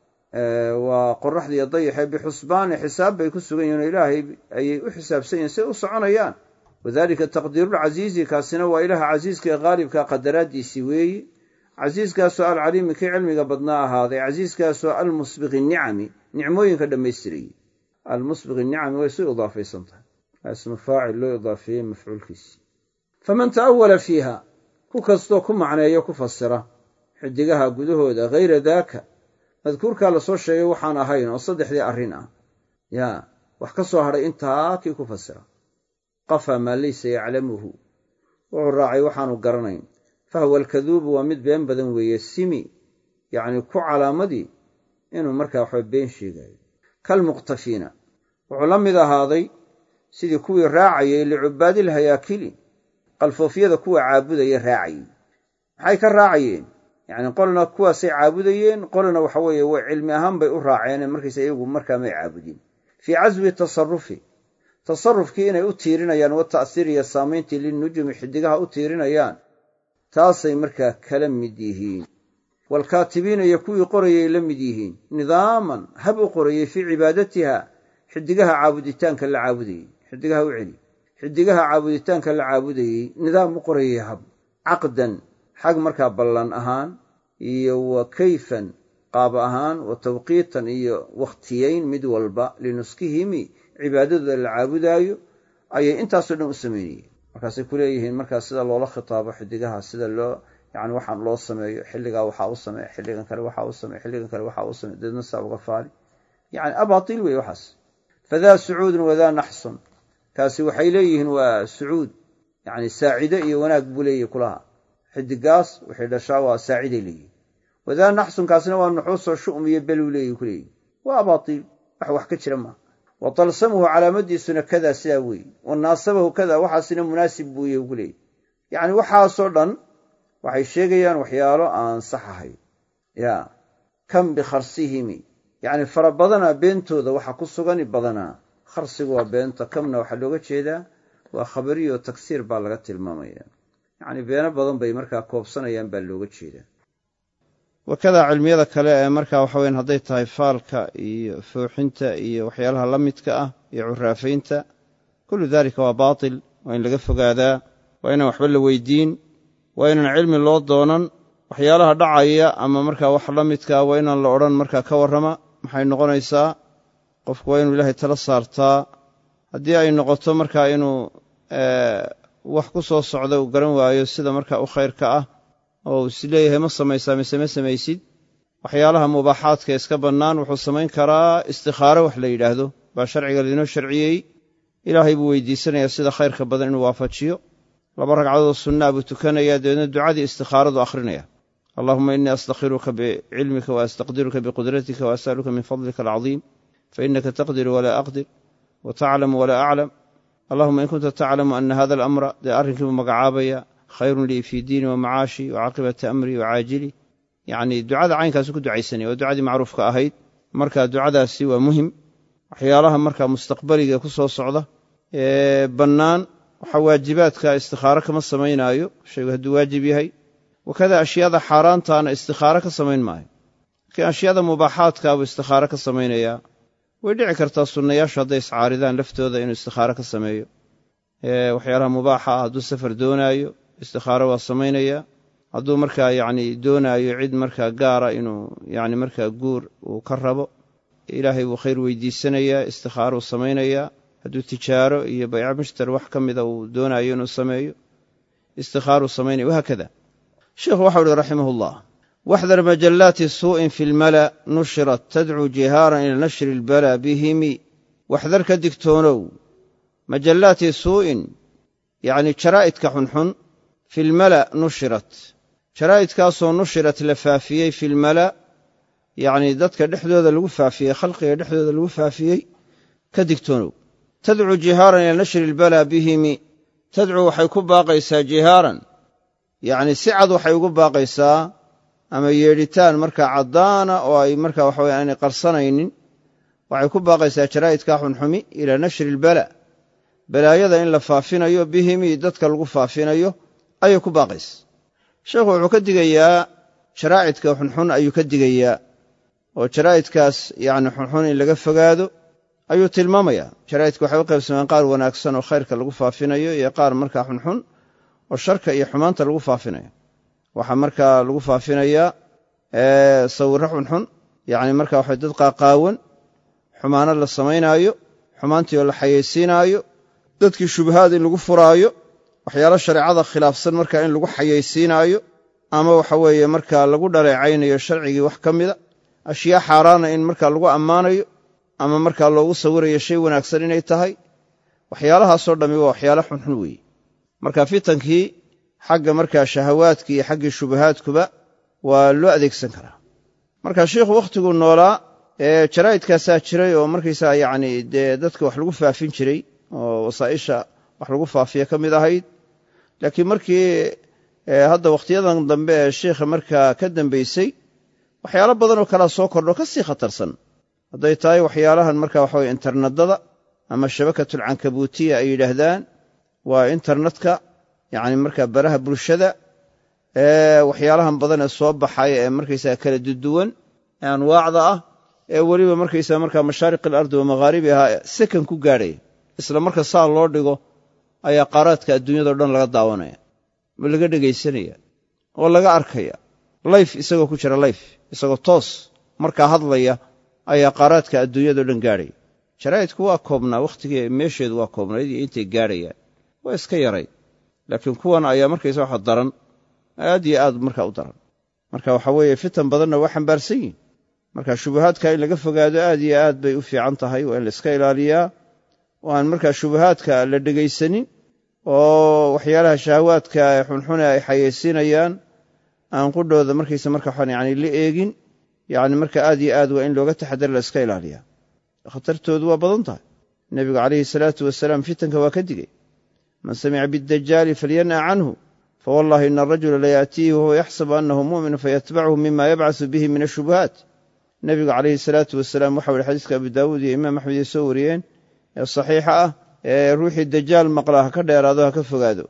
[SPEAKER 1] waa qoraxda iyo dayaxa bixusbaani xisaab bay ku sugan yihiin ilaahay ayay u xisaabsan yihiin si u soconayaan wadaalika taqdiirul casiizi kaasina waa ilaaha casiiska ee qaalibka qadaraadiisii weeye casiiskaasoo alcaliimi kii cilmiga badnaa ahaaday casiiskaasoo almusbiqi nicami nicmooyinka dhammaystirayey almusbiqi nicami way isu idaafaysan tahay ismu faacil loo idaafeeyey mafcuulkiisi faman ta'awala fiiha ku kastoo ku macneeyo ku fasira xidigaha gudahooda hayra daaka madkuurkaa la soo sheegay waxaan ahayn oo 3 arrin ah yaa wax ka soo hadhay intaa kii ku fasira qafa maa laysa yaclamuhu wuxuu raacay waxaanu garanayn fahuwa alkaduubu waa mid been badan weeye simi yacni ku calaamadii inuu markaa waxba been sheegayo kalmuqtafiina wuxuu la mid ahaaday sidii kuwii raacayay licubaadil hayaakili qalfoofyada kuwa caabudaya raacayay maxay ka raacayeen yacni qolna kuwaasay caabudayeen qolna waxa weeye way cilmi ahaan bay u raaceen markaysa iyagu markaa may caabudin fii caswi tasarrufkii inay u tiirinayaan wa ta'siir iyo saamayntii linnujumi xidigaha u tiirinayaan taasay markaa kala mid yihiin waalkaatibiina iyo kuwii qorayay la mid yihiin nidaaman hab u qorayay fii cibaadatiha xidigaha caabuditaanka la caabudayey xidigaha u celi xidigaha caabuditaanka la caabudayey nidaam u qorayay hab caqdan xag markaa ballan ahaan iyo wa kayfan qaab ahaan wa tawqiitan iyo wakhtiyayn mid walba linuskihimi cibaadadooda la caabudaayo ayay intaasoo dhan u samaynayeen markaasay ku leeyihiin markaa sida loola khitaabo xidigaha sida loo yani waxaan loo sameeyo xilligaa waxaa u sameeya xilligan kale waxaa u sameeya xilligan kale waxaa u sameeya deedna saa uga faali yani abaatiil wey waxaas fadaa sucuudun wadaa naxsun kaasi waxay leeyihiin waa sucuud yani saacide iyo wanaag buu leeyahy kulaha xidigaas waxay dhashaa waa saaciday leeyihin wadaa naxsun kaasina waa nuxuusoo shu'm iyo beluu leeyahy ku leeyihin waa abaatiil wax ka jira maaha wa talsamuhu calaamadiisuna kadaa sidaa weeye wa naasabahu kadaa waxaasina munaasib buuye ugu leeyahy yacni waxaasoo dhan waxay sheegayaan waxyaalo aan sax ahayn ya kam bikharsihimi yacni fara badanaa beentooda waxa ku sugani badanaa kharsigu waa beenta kamna waxaa looga jeedaa waa khabariyo tagsiir baa laga tilmaamaya yacni beeno badan bay markaa koobsanayaan baa looga jeedaa wakadaa cilmiyada kale ee markaa waxa weyan hadday tahay faalka iyo fooxinta iyo waxyaalaha la midka ah iyo curaafaynta kullu daalika waa baatil waa in laga fogaadaa waa inaan waxba la weydiin waa inaan cilmi loo doonan waxyaalaha dhacaya ama markaa wax la midkaa waa inaan la odhan markaa ka warrama maxay noqonaysaa qofku waa inuu ilaahay tala saartaa haddii ay noqoto markaa inuu wax ku soo socda uu garan waayo sida markaa u khayrka ah oo is leeyahay ma samaysaa mise ma samaysid waxyaalaha mubaaxaadka iska bannaan wuxuu samayn karaa istikhaaro wax la yidhaahdo baa sharciga lainoo sharciyey ilaahay buu weydiisanayaa sida khayrka badan inuu waafajiyo 2 ragcadood sunnaa buu tukanayaa dabeedna ducadii istikhaaradu akhrinaya allahuma innii astakhiruka bicilmika wa astaqdiruka biqudratika wa as'aluka min fadlika alcaziim fainaka taqdiru walaa aqdir wa taclamu walaa aclam allahuma in kunta taclamu ana hada alamra dee arrinkii buu magacaabaya khayrun lii fii diini wa macaashi wa caaqibati amrii wa caajili yacni ducada caynkaasu ku ducaysanaya waa ducadii macruufka ahayd marka ducadaasi waa muhim waxyaalaha markaa mustaqbaliga ku soo socda ee bannaan waxa waajibaadka istikhaaro kama samaynaayo shaygu hadduu waajib yahay wakada ashyaada xaaraantaana istikhaaro ka samayn maayo laakiin ashyaada mubaaxaadkaa buu istikhaaro ka samaynayaa way dhici kartaa sunnayaashu hadday iscaaridaan laftooda inuu istikhaaro ka sameeyo waxyaalaha mubaaxa ah hadduu safar doonaayo istikhaaro waa samaynayaa hadduu markaa yacni doonaayo cid markaa gaara inuu yacni markaa guur uu ka rabo ilaahay buu khayr weydiisanayaa istikhaaruu samaynayaa hadduu tijaaro iyo bayca mushtar wax ka mida uu doonaayo inuu sameeyo istikhaaruu samaynaya wahaakada sheikhu waxau uhi raximahullah واحذر مجلات سوء في الملأ نشرت تدعو جهارا إلى نشر البلاء بهم واحذر كدكتونو مجلات سوء يعني شرائط كحنحن في الملأ نشرت شرائط كاسو نشرت لفافيي في الملأ يعني ذاتك دحدودا لغو فافيي خلقي دحدودا لغو فافيي كدكتونو تدعو جهارا إلى نشر البلاء بهم تدعو حيكو باقيسا جهارا يعني سعد وحيكو باقيسا أما يريتان مركا عضانا أو أي مركا وحوي يعني قرصنين وحيكو باقيسا شرائط كاحن حمي إلى نشر البلاء بلايدا إن لفافين أيو بهم يددك لغو فافين أيو أيو كباقيس شيخ وحكدقيا شرائط كاحن حن أيو كدقيا وشرائط كاس يعني حنحن إن لغا فقادو أيو تلماميا شرائط كوحوقي بسمان قار وناكسان وخيرك لغو فافين أيو يقار مركا حنحن والشركة إيا حمانتا لغو فافين أيو waxaa markaa lagu faafinayaa sawirro xunxun yani markaa waxay dad qaaqaawan xumaano la samaynaayo xumaantii oo la xayaysiinaayo dadkii shubahaad in lagu furaayo waxyaalo shareecada khilaafsan markaa in lagu xayaysiinaayo ama waxa weeye markaa lagu dhaleecaynayo sharcigii wax ka mida ashyaa xaaraana in markaa lagu ammaanayo ama markaa loogu sawirayo shay wanaagsan inay tahay waxyaalahaasoo dhammi waa waxyaalo xunxun weeye marka fitankii xagga markaa shahawaadkii iyo xaggii shubahaadkuba waa loo adeegsan karaa marka sheikhu wakhtiguu noolaa jaraa'idkaasaa jiray oo markaysaa yacni dee dadka wax lagu faafin jiray oo wasaa'isha wax lagu faafiya ka mid ahayd laakiin markii hadda wakhtiyadan dambe ee sheikha markaa ka dambaysay waxyaalo badanoo kalea soo kordho ka sii khatarsan hadday tahay waxyaalahan markaa waxa weye internedada ama shabakatulcankabuutiya ay yidhaahdaan waa internetka yacni markaa baraha bulshada waxyaalahan badan ee soo baxay ee markaysaa kala duduwan ee anwaacda ah ee weliba markaysaa markaa mashaariq alardi wa maghaaribihaa sekan ku gaadhaya isla marka saa loo dhigo ayaa qaaraadka adduunyadao dhan laga daawanaya ma laga dhegaysanaya oo laga arkaya layf isagoo ku jira layf isagoo toos markaa hadlaya ayaa qaaraadka adduunyadao dhan gaadhaya jaraa'idku waa koobnaa wakhtigii meesheedu waa koobnayd iyo intay gaadhayaan waa iska yaray laakiin kuwan ayaa markaysa waxa daran aad iyo aad markaa u daran marka waxa weeye fitan badanna waa xambaarsan yihin marka shubahaadka in laga fogaado aad iyo aad bay u fiican tahay waa in la iska ilaaliyaa oo aan markaa shubahaadka la dhegaysanin oo waxyaalaha shahawaadka ee xunxune ay xayaysiinayaan aan qudhooda markaysa marka waxaan yani la eegin yacni marka aad iyo aad waa in looga taxadar la iska ilaaliyaa khatartoodu waa badan tahay nebigu calayhi salaatu wasalaam fitanka waa ka digay man samica biاdajaali falyan'a canhu fawallahi ina arajula layaatiihi wahuwa yaxsabu annahu mu'min fayatbachu mima yabcasu bihi min ashubuhaat nebigu calayhi salaatu wasalaam waxau ihi xadiiska abu daawuud iyo imaam axmed ay soo wariyeen ee saxiixa ah ee ruuxii dajaal maqla ha ka dheeraado ha ka fogaado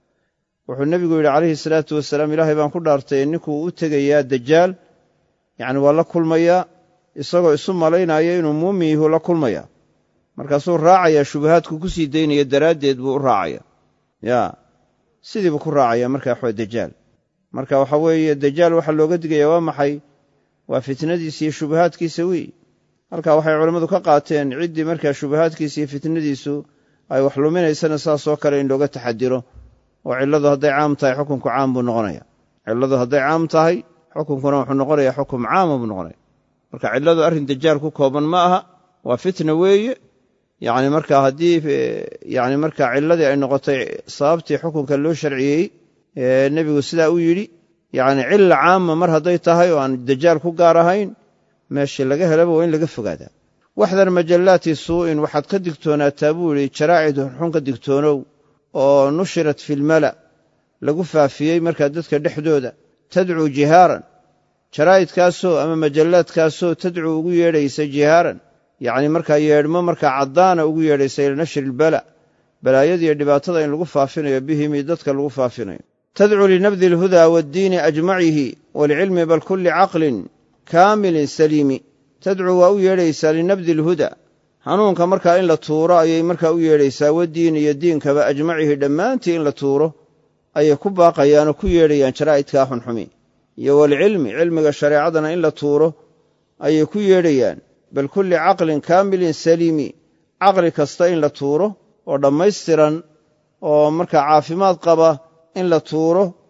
[SPEAKER 1] wuxuu nebigu yidhi calayhi salaatu wasalaam ilaahay baan ku dhaartay ninkuu u tegayaa dajaal yacni waa la kulmayaa isagoo isu malaynaya inuu muumin yahu la kulmaya markaasuu raacayaa shubahaadku ku sii daynaya daraaddeed buu u raacaya yaa sidii buu ku raacaya markaa waxaa dajaal marka waxa weeye dajaal waxaa looga digayaa waa maxay waa fitnadiisa iyo shubahaadkiisa weeye halkaa waxay culammadu ka qaateen ciddii markaa shubahaadkiisa iyo fitnadiisu ay wax luminaysana saasoo kale in looga taxadiro oo cilladu hadday caam tahay xukunku caam buu noqonaya cilladu hadday caam tahay xukunkuna wuxuu noqonayaa xukum caama buu noqonaya marka cilladu arrin dajaal ku kooban ma aha waa fitna weeye yacni markaa haddii yani markaa cilladii ay noqotay sababtii xukunka loo sharciyey nebigu sidaa u yidhi yacni cilla caama mar hadday tahay oo aan dajaal ku gaar ahayn meeshii laga helaba waa in laga fogaadaa waxdar majallaati suu'in waxaad ka digtoonaataa buu yidhi jaraa'id xunxun ka digtoonow oo nushirat filmala lagu faafiyey markaa dadka dhexdooda tadcuu jihaaran jaraa'idkaasoo ama majallaadkaasoo tadcuu ugu yeedhaysa jihaaran yacni markaa yeedhmo markaa caddaana ugu yeedhaysa ila nashri ilbala balaayadiiyo dhibaatada in lagu faafinayo bihimi dadka lagu faafinayo tadcuu linabdi alhudaa waaddiini ajmacihi waalcilmi bal kulli caqlin kaamilin saliimi tadcuu waa u yeedhaysaa linabdi alhudaa hanuunka markaa in la tuuro ayay markaa u yeedhaysaa waddiin iyo diinkaba ajmacihi dhammaantii in la tuuro ayay ku baaqayaan oo ku yeedhayaan jaraa'idkaa xunxumi iyo waalcilmi cilmiga shareecadana in la tuuro ayay ku yeedhayaan bal kulli caqlin kaamilin saliimi caqli kasta in la tuuro oo dhammaystiran oo markaa caafimaad qaba in la tuuro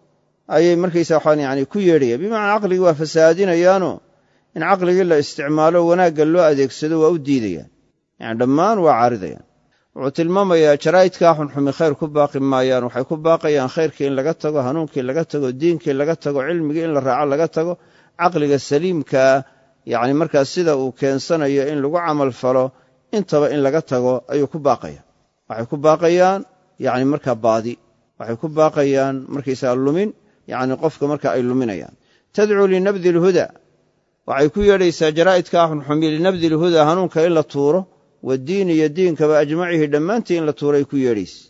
[SPEAKER 1] ayay markaysaa waxaan yani ku yeedhayaan bimacnaa caqligii waa fasahaadinayaanoo in caqligii la isticmaalo wanaagga loo adeegsado waa u diidayaan yani dhammaan waa caaridayaan wuxuu tilmaamayaa jaraa'idkaa xunxumi khayr ku baaqi maayaan waxay ku baaqayaan khayrkii in laga tago hanuunkii laga tago diinkii laga tago cilmigii in la raaco laga tago caqliga saliimkaa yacni markaas sida uu keensanayo in lagu camal falo intaba in laga tago ayuu ku baaqaya waxay ku baaqayaan yacni markaa baadi waxay ku baaqayaan markaysaga lumin yacni qofka marka ay luminayaan tadcuu linabdi alhuda waxay ku yeedhaysaa jaraa'idkaa xunxumi linabdi alhuda hanuunka in la tuuro wadiini iyo diinkaba ajmacihi dhammaantii in la tuuray ku yeedhaysa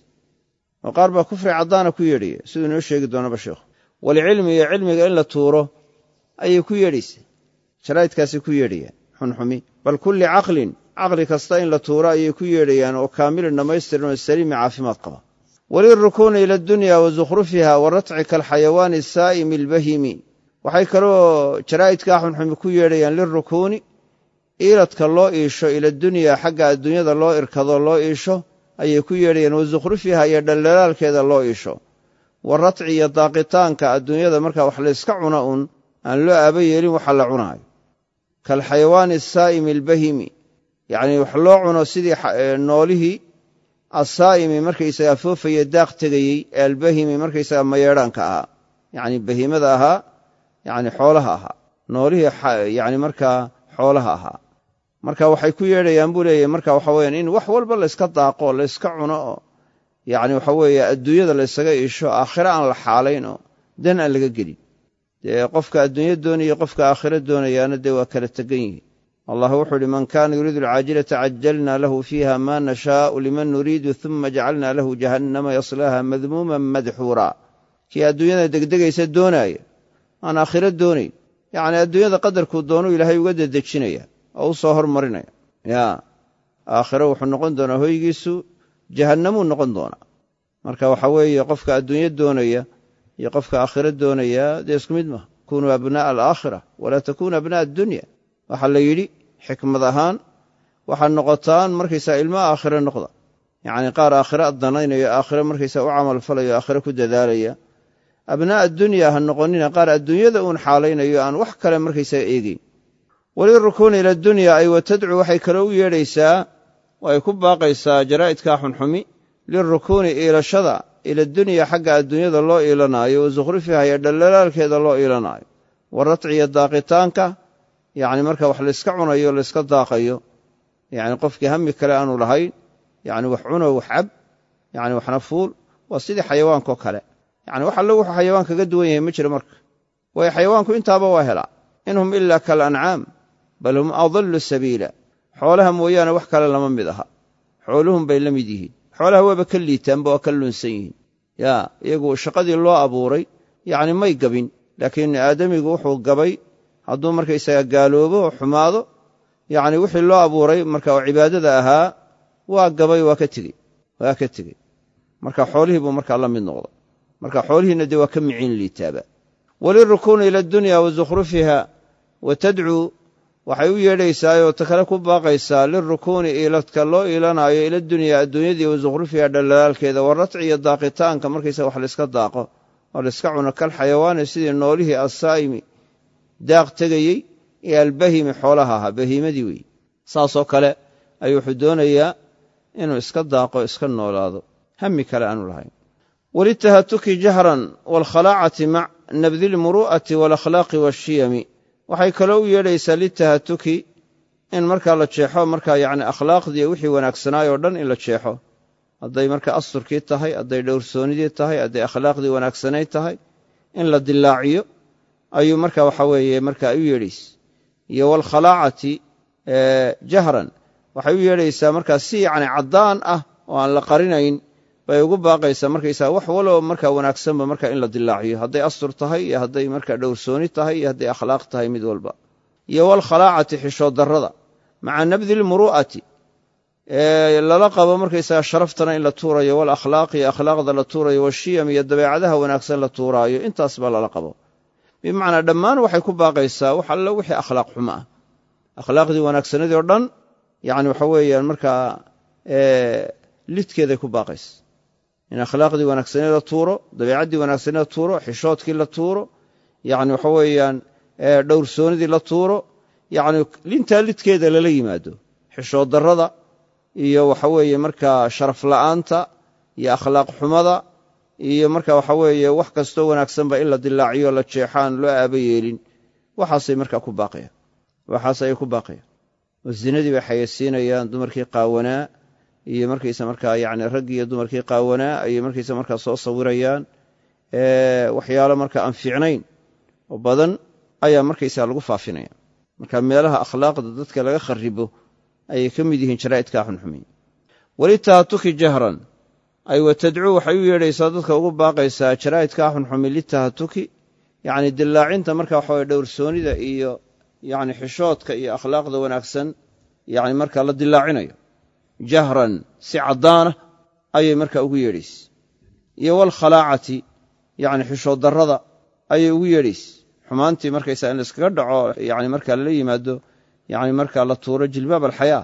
[SPEAKER 1] oo qaar baa kufri caddaana ku yeedhaya siduu inoo sheegi doonaba sheekhu walicilmi iyo cilmiga in la tuuro ayay ku yeedhaysaa jaraa'idkaasi ku yeedhayaan xunxumi bal kulli caqlin caqli kasta in la tuuro ayay ku yeedhayaan oo kaamilin dhammaystiran oo saliimi caafimaad qaba walilrukuuni ila addunya wa zukhrufiha wa ratci kaalxayawaani asaa'imi albahimi waxay kaloo jaraa'idkaa xunxumi ku yeedhayaan lilrukuuni iiladka loo iisho iladunyaa xagga adduunyada loo irkado loo iisho ayay ku yeedhayaan wa zukhrufiha iyo dhaldhalaalkeeda loo iisho wa ratci iyo daaqitaanka adduunyada markaa wax layska cuna un aan loo aaba yeelin waxa la cunaayo kaalxayawaani asaa'imi albahimi yacnii wax loo cuno sidii noolihii assaa'imi markaysagaa foofaya daaq tegayey ee albahimi markaysagaa mayeedhaanka ahaa yacni bahiimada ahaa yacni xoolaha ahaa noolihii yacni markaa xoolaha ahaa marka waxay ku yeedhayaan buu leeyahay marka waxa weyaan in wax walba layska daaqo layska cuno oo yacni waxa weeye adduunyada laysaga iisho aakhire aan la xaalayn oo dan aan laga gelin dee qofka adduunyo doonaya qofka aakhiro doonayaana dee waa kala tegan yihin allah wuxuu uhi man kaana yuriidu alcaajilata cajalna lahu fiiha ma nashaa'u liman nuriidu uma jacalna lahu jahannama yaslaaha madmuuman madxuura kii adduunyada degdegaysa doonaaya aan aakhiro doonayn yacni adduunyada qadarkuu doonuu ilaahay uga dedejinaya oo u soo hormarinaya yaa aakhiro wuxuu noqon doonaa hoygiisu jahannamuu noqon doonaa marka waxa weeye qofka adduunyo doonaya iyo qofka aakhiro doonaya dee isku mid maha kunuu abnaa'a alaakhira walaa takuunu abnaa'a addunya waxaa la yidhi xikmad ahaan waxaad noqotaan markaysaa ilmaha aakhire noqda yacni qaar aakhire addanaynayo aakhire markaysaa u camal falayo aakhire ku dadaalaya abnaa'a addunya ha noqonina qaar adduunyada uun xaalaynayo aan wax kale markaysaa eegeyn walilrukuuni ila addunya ay wa tadcu waxay kaloo u yeedhaysaa oo ay ku baaqaysaa jaraa'idkaa xunxumi lilrukuuni iilashada ila dunya xagga adduunyada loo iilanaayo wa zukhrufiha iyo dhaldhalaalkeeda loo iilanaayo wa ratciya daaqitaanka yacni marka wax layska cunayo layska daaqayo yacni qofkii hami kale aanu lahayn yacni wax cuno wax cab yacni waxna fuul waa sidii xayawaankaoo kale yacni wax alle wuxuu xayawaan kaga duwan yahay ma jiro marka waayo xayawaanku intaaba waa helaa in hum ilaa kaalancaam bal hum adallu sabiila xoolaha mooyaane wax kale lama mid aha xooluhum bay la mid yihiin xoolaha waaba ka liitaanba waa ka lunsan yihiin yaa iyagu shaqadii loo abuuray yacni may gabin laakiin aadamigu wuxuu gabay hadduu markaysaga gaaloobo oo xumaado yacni wixii loo abuuray marka oo cibaadada ahaa waa gabay waa ka tegey marka xoolihii buu markaa la mid noqda marka xoolihiinna dee waa ka miciin liitaaba walilrukuuni ila addunya wa zukhrufiha wa tadcuu waxay u yeedhaysaayoo ta kale ku baaqaysaa lilrukuuni iiladka loo iilanaayo ila dunyaa adduunyadii wa zukhrufiha dhaldhalaalkeeda wa ratci iyo daaqitaanka markaysa wax layska daaqo oo layska cuno kal xayawaani sidii noolihii assaa'imi daaq tegayey ee albahimi xoolaha ahaa bahiimadii weeye saasoo kale ayuu wuxuu doonayaa inuu iska daaqo iska noolaado hami kale aanu lahayn walitahatuki jahran waalkhalaacati mac nabdi lmuru'ati waalakhlaaqi waashiyami waxay kaloo u yeedhaysaa litahatuki in markaa la jeexo markaa yacni akhlaaqdii wixii wanaagsanaayoo dhan in la jeexo hadday markaa asturkii tahay hadday dhowrsoonidii tahay hadday akhlaaqdii wanaagsanayd tahay in la dilaaciyo ayuu marka waxa weeye markaa u yeedhaysa iyo waalkhalaacati jahran waxay u yeedhaysaa markaa si yacni caddaan ah oo aan la qarinayn bay ugu baaqaysaa markaysaa wax waloo markaa wanaagsanba markaa in la dilaaciyo hadday astur tahay iyo hadday markaa dhowrsooni tahay iyo hadday akhlaaq tahay mid walba iyo waalkhalaacati xishood darrada maca nabdi lmuru'ati lala qabo markaysaga sharaftana in la tuurayo waalakhlaaqi akhlaaqda la tuurayo washiyam iyo dabeecadaha wanaagsan la tuuraayo intaas baa lala qabo bimacnaa dhammaan waxay ku baaqaysaa wax alle wixii akhlaaq xumo ah akhlaaqdii wanaagsanadii oo dhan yacni waxa weeyaan markaa lidkeeday ku baaqaysa in akhlaaqdii wanaagsaneed la tuuro, dabeecaddii wanaagsaneed la tuuro, xishoodkii la tuuro, yacni waxa weeyaan dhowrsoonidii la tuuro, yacni lintaa lidkeeda lala yimaado, xishood darrada iyo waxa weeye markaa sharaf la'aanta iyo akhlaaq xumada iyo marka waxa weeye wax kastoo wanaagsanba in la dilaaciyo la jeexaan loo aaba yeelin, waxaasay markaa ku baaqayaan, waxaas ayay ku baaqayaan. oo zinadii bay xayaysiinayaan, dumarkii qaawanaa iyo markaysa markaa yacni raggii iyo dumarkii qaawanaa ayay markaysa markaa soo sawirayaan, waxyaalo markaa aan fiicnayn oo badan ayaa markaysaa lagu faafinaya. marka meelaha akhlaaqda dadka laga kharibo ayay ka mid yihiin jaraa'idkaa xunxumiy. walitahatuki jahran ay watadcuu waxay u yeedhaysaa dadka ugu baaqaysaa jaraa'idkaa xunxumi litahatuki, yacni dillaacinta marka waxa weye dhowrsoonida iyo yacni xishoodka iyo akhlaaqda wanaagsan yacni markaa la dillaacinayo jahran si caddaana ayay markaa ugu yeedhaysa. iyo walkhalaacati yacni xishood darrada ayay ugu yeedhaysa, xumaantii markaysaa in la iskaga dhaco yacni markaa lala yimaado, yacni markaa la tuuro jilbaab alxayaa,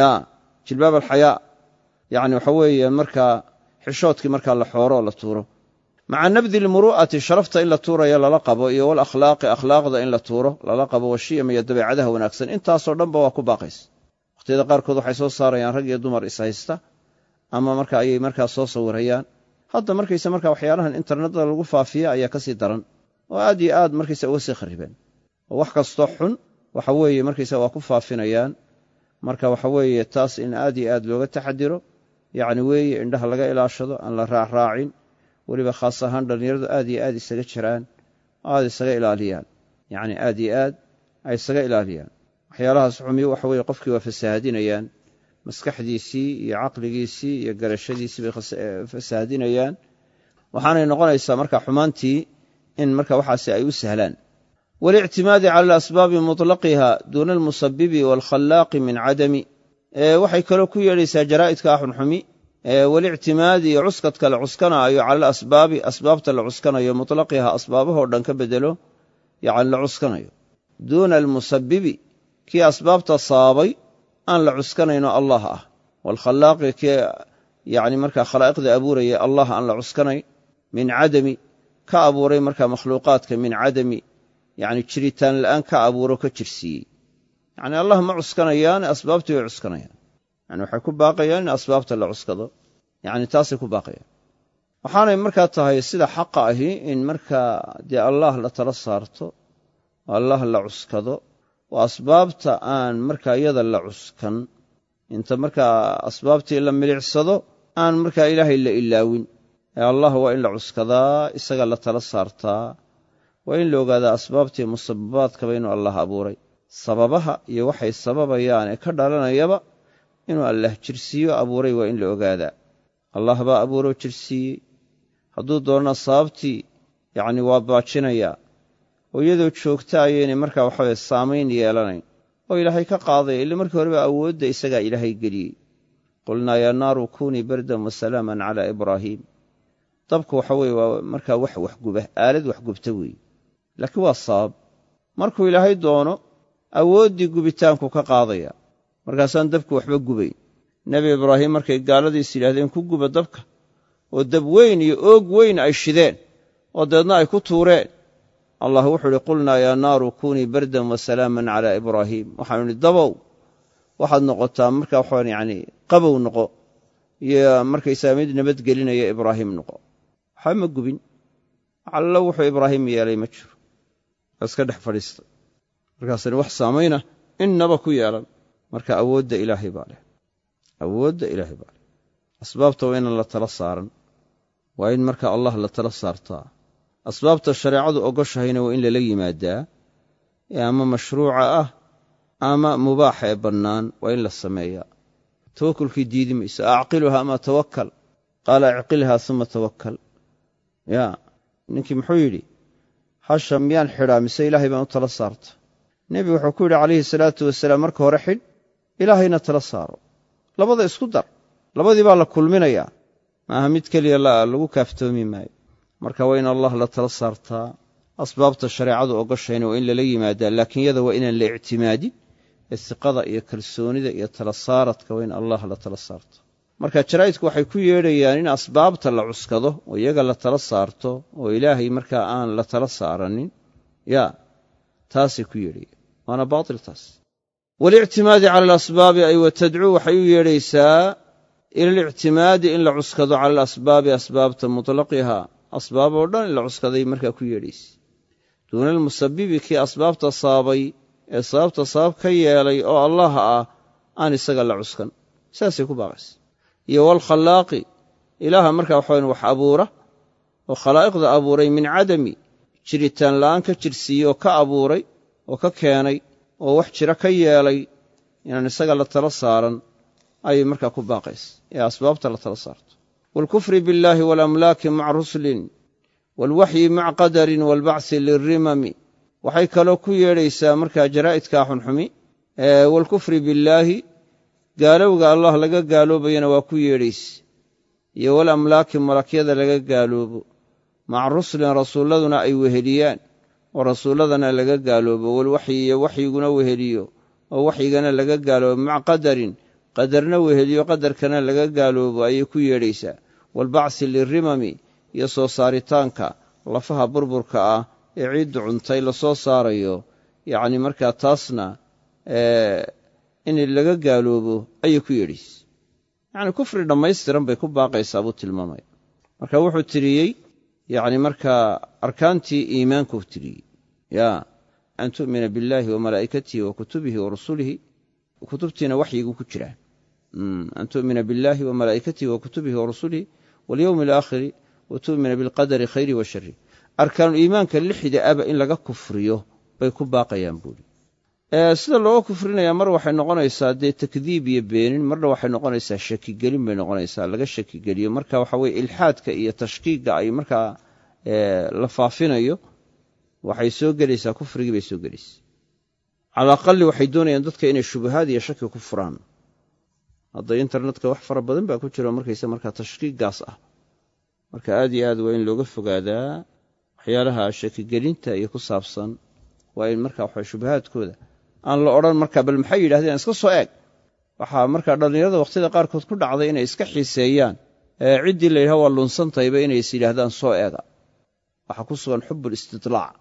[SPEAKER 1] jilbaab alxayaa, yacni waxa weeye markaa xishoodkii markaa la xooro oo la tuuro. maca nabdi lmuru'ati sharafta in la tuurayo lala qabo, iyo walakhlaaqi akhlaaqda in la tuuro lala qabo, washiyama iyo dabeecadaha wanaagsan, intaasoo dhanba waa ku baaqaysa. wakhtiyada qaarkood waxay soo saarayaan rag iyo dumar ishaysta, ama marka ayay markaa soo sawirayaan. hadda markaysa markaa waxyaalahan internetka lagu faafiya ayaa ka sii daran oo aad iyo aad markaysa uga sii kharibeen, oo wax kastoo xun waxa weeye markaysa waa ku faafinayaan. marka waxa weeye taas in aad iyo aad looga taxadiro, yacni weeye indhaha laga ilaashado, aan la raacraacin, weliba khaas ahaan dhallinyaradu aad iyo aad isaga jiraan, aad isaga ilaaliyaan, yacni aad iyo aad ay isaga ilaaliyaan. waxyaalahaas xumiyo waxa weeye qofkii waa fasaahadinayaan, maskaxdiisii iyo caqligiisii iyo garashadiisii bay fasaahadinayaan, waxaanay noqonaysaa marka xumaantii in marka waxaasi ay u sahlaan. walictimaadi cala alasbaabi mutlaqiha duuna almusabibi waalkhallaaqi min cadami, waxay kaloo ku yeedhaysaa jaraa'idkaa xunxumi walictimaadi iyo cuskadka la cuskanaayo cala alasbaabi asbaabta la cuskanayo mutlaqiha asbaabahoo dhan ka bedelo, yacni la cuskanayo, duuna almusabibi kii asbaabta sababay aan la cuskanayno allah ah, waalkhallaaqi kii yacni markaa khalaa'iqda abuuraya allah aan la cuskanayn, min cadami ka abuuray markaa makhluuqaadka min cadami, yacni jiritaan la'aan ka abuuro ka jirsiiyey. yacni allah ma cuskanayaan, asbaabtii bay cuskanayaan, yani waxay ku baaqayaan in asbaabta la cuskado, yacni taasay ku baaqayaan. waxaanay markaa tahay sida xaqa ahi in markaa dee allah la tala saarto oo allah la cuskado, oo asbaabta aan markaa iyada la cuskan, inta markaa asbaabtii la milicsado aan markaa ilaahay la ilaawin, ee allah waa in la cuskadaa, isaga la tala saartaa, waa in la ogaadaa asbaabtii musababaadkaba inuu allah abuuray, sababaha iyo waxay sababayaan ee ka dhalanayaba inuu allah jirsiiyo abuuray waa in la ogaadaa. allah baa abuuroo jirsiiyey, hadduu doonana sababtii yacni waa baajinayaa, oo iyadoo joogta ayaynay markaa waxaweye saamayn yeelanayn oo ilaahay ka qaadaya, ila markii horeba awoodda isagaa ilaahay geliyey. qulnaa yaa naaru kuunii bardan wasalaaman calaa ibraahiim. dabku waxa weye waa markaa waxguba, aalad waxgubta weeye, laakiin waa sabab. markuu ilaahay doono awooddii gubitaanku ka qaadaya, markaasaan dabku waxba gubayn. nebi ibraahim markay gaaladiis yidhahdeen ku guba dabka, oo dab weyn iyo oog weyn ay shideen oo deedna ay ku tuureen, allah wuxuu idhi qulnaa yaa naaru kuunii bardan wasalaaman calaa ibraahiim, waxaanu idhi dabow waxaad noqotaa markaa waxaan yacni qabow noqo, iyo markaysaa mid nabadgelinaya ibraahim noqo. waxba ma gubin, allo wuxuu ibraahim yeelay ma jiro, iska dhex fadhiistay, markaasani wax saamayna innaba ku yeelan. marka awoodda ilaahay baa leh, awoodda ilaahay baa leh. asbaabta waa inaan la tala saaran, waa in marka allah la tala saartaa. asbaabta shareecadu ogoshahayna waa in lala yimaadaa, ee ama mashruuca ah ama mubaaxa ee bannaan waa in la sameeyaa. tawakulkii diidi mayso, acqiluha ama tawakkal, qaala icqilha uma tawakkal. ninkii muxuu yidhi hasha miyaan xidhaa mise ilaahay baan u tala saarta? nebigu wuxuu ku yidhi calayhi salaatu wasalaam, marka hore xidh, ilaahayna tala saaro, labada isku dar, labadii baa la kulminayaa, maaha mid keliya lagu kaaftoomi maayo. marka waa in allah la tala saartaa. asbaabta shareecadu ogoshayna waa in lala yimaadaa, laakiin yada waa inaan la ictimaadin, ee siqada iyo kalsoonida iyo tala saaradka waa in allah la tala saarto. marka jaraa'idku waxay ku yeedhayaan in asbaabta la cuskado oo iyaga la tala saarto oo ilaahay markaa aan la tala saaranin taasay ku yeedhayaan waana baatil taas walictimaadi cala alasbaabi ay watadcuu waxay u yeedhaysaa ila alictimaadi in la cuskado cala alasbaabi asbaabta mutlaqiha asbaab oo dhan in la cuskaday markaa ku yeedhaysa duuna almusabibi kii asbaabta saabay ee sababta sabab ka yeelay oo allah ah aan isaga la cuskan saasay ku baaqaysa iyo walkhallaaqi ilaaha markaa waxaweyn wax abuura oo khalaa'iqda abuuray min cadami jiritaan la'aan ka jirsiiye oo ka abuuray oo ka keenay oo wax jira ka yeelay inaan isaga la tala saaran ayay markaa ku baaqaysa ee asbaabta la tala saarto waalkufri biاllaahi waalamlaaki maca rusulin waalwaxyi maca qadarin waalbacsi lirimami waxay kaloo ku yeedhaysaa markaa jaraa'idkaa xunxumi waalkufri billaahi gaalowga allah laga gaaloobayana waa ku yeedhaysa iyo walamlaaki malakyada laga gaaloobo maca rusulin rasuulladuna ay weheliyaan oo rasuulladana laga gaaloobo walwaxyi iyo waxyiguna weheliyo oo waxyigana laga gaaloobo maca qadarin qadarna weheliyo qadarkana laga gaaloobo ayay ku yeedhaysaa waalbacsi lirimami iyo soo saaritaanka lafaha burburka ah ee ciiddu cuntay la soo saarayo yacni markaa taasna in laga gaaloobo ayay ku yeedhaysa yacni kufri dhammaystiran bay ku baaqaysaa buu tilmaamaya marka wuxuu tiriyey yacni markaa arkaantii iimaankuu tiriyey an tu'mina billaahi wa malaa'ikatihi wa kutubihi wa rusulihi kutubtiina waxyiguu ku jiraa an tu'mina billaahi wa malaa'ikatihi wa kutubihi wa rusulihi walyowmi alaakhiri wa tu'mina bilqadari khayri wa shari arkaanu iimaanka lixda aba in laga kufriyo bay ku baaqayaan buuri sida looga kufrinayaa mar waxay noqonaysaa dee takdiib iyo beenin marna waxay noqonaysaa shakigelin bay noqonaysaa laga shakigeliyo marka waxa weye ilxaadka iyo tashkiigga ay markaa la faafinayo waxay soo gelaysaa kufrigii bay soo gelaysaa cala aqali waxay doonayaan dadka inay shubahaad iyo shaki ku furaan hadda internetka wax fara badan baa ku jiro markaysa markaa tashkiiggaas ah marka aad iyo aad waa in looga fogaadaa waxyaalaha shakigelinta iyo ku saabsan waa in markaa waxa shubahaadkooda aan la odhan markaa bal maxay yidhahdeen iska soo eeg waxaa markaa dhallinyarada wakhtiyada qaarkood ku dhacday inay iska xiiseeyaan ciddii la yidhaha waa lunsantayba inay is yidhaahdaan soo eega waxaa ku sugan xubbul istidlaac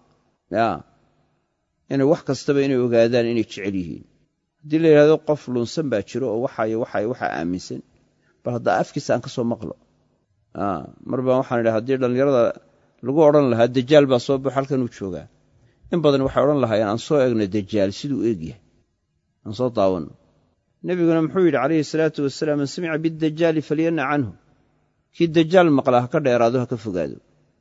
[SPEAKER 1] inay wax kastaba inay ogaadaan inay jecel yihiin haddii la yidhahdo qof lunsan baa jiro oo waxaa aaminsan bal haddaa afkiisa aan ka soo maqlo mar baan waxaan idhaha haddii dhallinyarada lagu odhan lahaa dajaal baa soo baxo halkan uu joogaa in badan waxay odhan lahaayeen aan soo eegno dajaal siduu eeg yahay aan soo daawanno nebiguna muxuu yidhi calayhi salaatu wasalaam man samica bidajaali falyanna canhu kii dajaal maqlaa ha ka dheeraado ha ka fogaado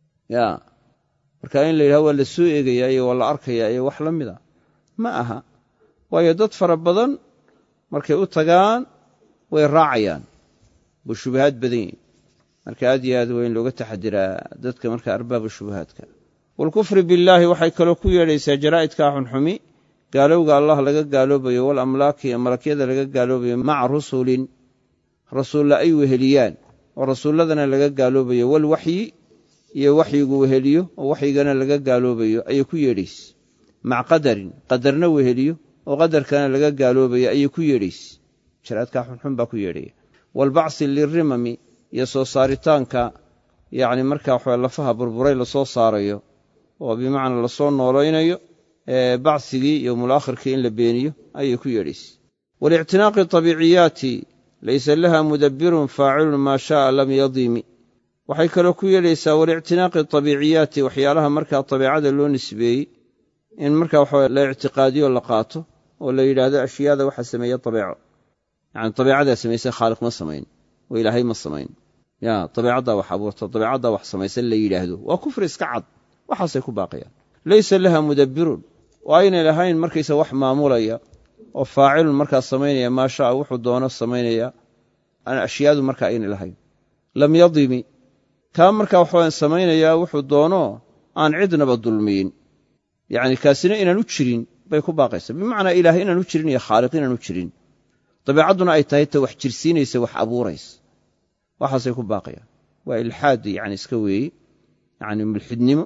[SPEAKER 1] marka in la yidhaha waa la soo eegayaa iyo waa la arkayaa iyo wax la mida ma aha waayo dad fara badan markay u tagaan way raacayaan buu shubahaad badan yihin marka aad iyo aad waa in looga taxadiraa dadka marka arbaabu shubahaadka waalkufri billaahi waxay kaloo ku yeedhaysaa jaraa'idkaa xunxumi gaalowga allah laga gaaloobayo walamlaaki iyo malakyada laga gaaloobayo maca rusulin rasuulla ay weheliyaan oo rasuulladana laga gaaloobayo walwaxyi iyo waxyigu weheliyo oo waxyigana laga gaaloobayo ayay ku yeedhaysa maca qadarin qadarna weheliyo oo qadarkana laga gaaloobayo ayay ku yeedhaysa jaraa'idkaa xunxun baa ku yeedhaya waalbacsi lirimami iyo soo saaritaanka yacni markaa waxa lafaha burburay la soo saarayo oo bimacnaa la soo noolaynayo bacsigii iyo mulaakhirkii in la beeniyo ayay ku yeedhaysa walictinaaqi tabiiciyaati laysa laha mudabbirun faacilun maa shaaa lam yadimi waxay kaloo ku yeedhaysaa walictinaaqi tabiiciyaati waxyaalaha markaa dabeecada loo nisbeeyey in markaa waxa la ictiqaadiyo la qaato oo la yidhaahdo ashyaada waxa sameeya dabeeco yacni dabeecadaa samaysay khaaliq ma samayn oo ilaahay ma samayn dabeecaddaa wax abuurta dabeecaddaa wax samaysan la yidhaahdo waa kufri iska cad waxaasay ku baaqayaan laysa laha mudabbirun oo aynay lahayn markaysa wax maamulaya oo faacilun markaa samaynaya maa shaa wuxuu doono samaynaya ashyaadu markaa aynay lahayn lam yadimi kaa markaa waxawaan samaynayaa wuxuu doono aan cidnaba dulmiyin yacni kaasina inaanu jirin bay ku baaqaysaa bimacnaa ilaahay inaanu jirin iyo khaaliq inaanu jirin dabeecadduna ay tahay ta wax jirsiinaysa wax abuuraysa waxaasay ku baaqayaan waa ilxaad yacni iska weeye yacni mulxidnimo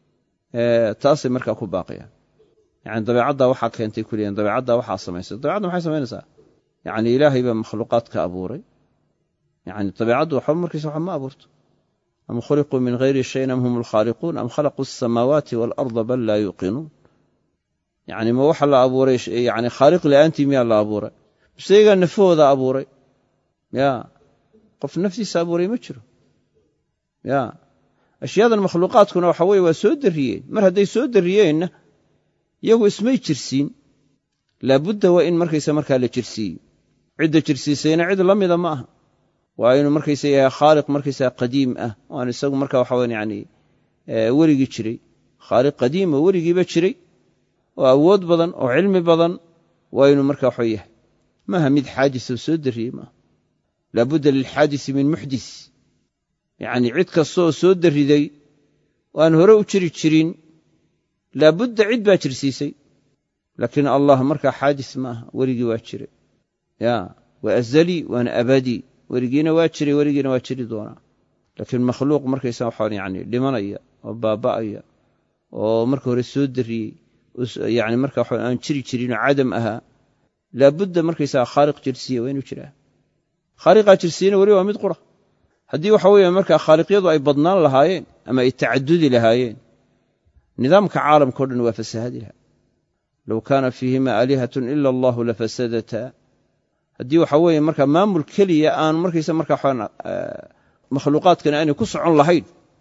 [SPEAKER 1] taasay markaa ku baaqayaan yacni dabeecaddaa waxaa keentay kuleeyiin dabeecaddaa waxaa samaysay dabeecadda maxay samaynaysaa yacni ilaahay baa makhluuqaadka abuuray yani dabiicaddu waxba markiisa waxa ma abuurto am khuliquu min hayri shayin am hum alkhaaliquun am khalaquu asamaawaati waalarda bal laa yuuqinuun yani ma waxa la abuuray yani khaaliq la'aantii miyaa la abuuray bise iyagaa nafahooda abuuray ya qof naftiisa abuuray ma jiro ya ashyaadan makhluuqaadkuna waxa weeye waa soo darriyeen mar hadday soo darriyeenna iyagu ismay jirsiin laabudda waa in markaysa markaa la jirsiiyo cidda jirsiisayna cid la mida ma aha waa inuu markaysa yahay khaaliq markaysaa qadiim ah oan isagu marka waxa weyan yani werigii jiray khaaliq qadiim oo werigiiba jiray oo awood badan oo cilmi badan waa inuu marka waxa yahay maaha mid xaadis oo soo darriyey maaha laabudda lilxaadisi min muxdis yacni cid kastooo soo darriday oo aan hore u jiri jirin laabudda cid baa jirsiisay laakiin allah markaa xaadis ma aha werigii waa jiray ya waa azali waana abadi werigiina waa jiray werigiina waa jiri doonaa laakiin makhluuq markaysa waxaan yani dhimanaya oo baaba'aya oo marka hore soo darriyey yani marka waxa aan jiri jirin oo cadam ahaa laabudda markaysaa khaaliq jirsiiya waa inuu jiraa khaaliqaa jirsiyena weli waa mid qura haddii waxa weeye markaa khaaliqyadu ay badnaan lahaayeen ama ay tacadudi lahaayeen nidaamka caalamka o dhan waa fasahadi lahaa low kaana fiihima aalihatun ila allahu lafasadataa haddii waxa weeye markaa maamul keliya aanu markaysa markaa makhluuqaadkana aanay ku socon lahayn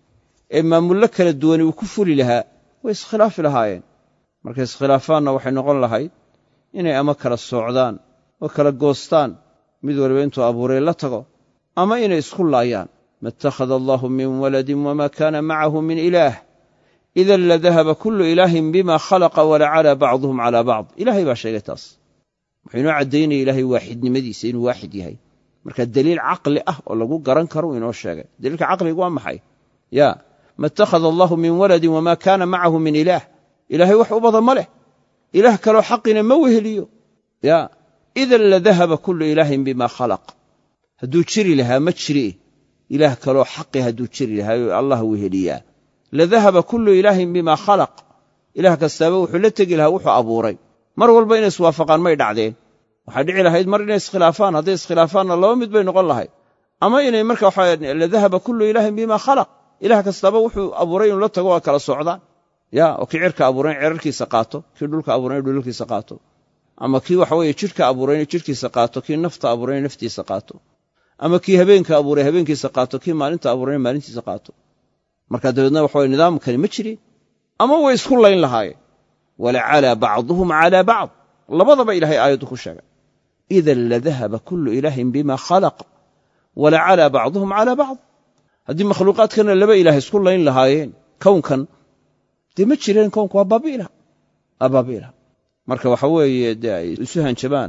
[SPEAKER 1] ee maamullo kala duwani uu ku fuli lahaa way iskhilaafi lahaayeen markay iskhilaafaanna waxay noqon lahayd inay ama kala soocdaan oo kala goostaan mid waliba intuu abuuray la tago ama inay isku laayaan ma ittakhada allaahu min waladin wamaa kaana macahu min ilaah idan ladahaba kullu ilaahin bima khalaqa walacalaa bacduhum calaa bacd ilaahay baa sheegay taas wuxuu inoo caddaynaya ilaahay waaxidnimadiisa inuu waaxid yahay marka daliil caqli ah oo lagu garan karo inoo sheegay daliilka caqliga waa maxay ya ma ittakhada allaahu min waladin wamaa kaana macahu min ilaah ilaahay wax u badan ma leh ilaah kaloo xaqina ma weheliyo ya idan ladahaba kullu ilaahin bima khalaq hadduu jiri lahaa ma jiri ilaah kaloo xaqi hadduu jiri lahaa allah weheliyaa ladahaba kullu ilaahin bima khalaq ilaah kastaaba wuxuu la tegi lahaa wuxuu abuuray mar walba inay iswaafaqaan may dhacdeen waxaa dhici lahayd mar inay iskhilaafaan hadday iskhilaafaanna laba mid bay noqon lahayd ama inay marka waxa ladahaba kullu ilaahin bima khalaq ilaah kastaaba wuxuu abuuray inuu la tago waa kala socdaan ya oo kii cirka abuuray in cirarkiisa qaato kii dhulka abuuray in dhulalkiisa qaato ama kii waxa weeye jidhka abuuray in jidhkiisa qaato kii nafta abuuray in naftiisa qaato ama kii habeenka abuuray habeenkiisa qaato kii maalinta abuuray in maalintiisa qaato marka dabeedna waxa weye nidaamkani ma jirin ama way isku layn lahaayeen walacalaa bacduhum calaa bacd labadaba ilahay aayaddu ku sheegay idan ladahaba kullu ilaahin bima khalaq walacalaa bacduhum calaa bacd haddii makhluuqaadkana laba ilaah isku layn lahaayeen kownkan dee ma jireen kownku waa baabi'ilaha marka waxa weeye dee ay isu hanjabaan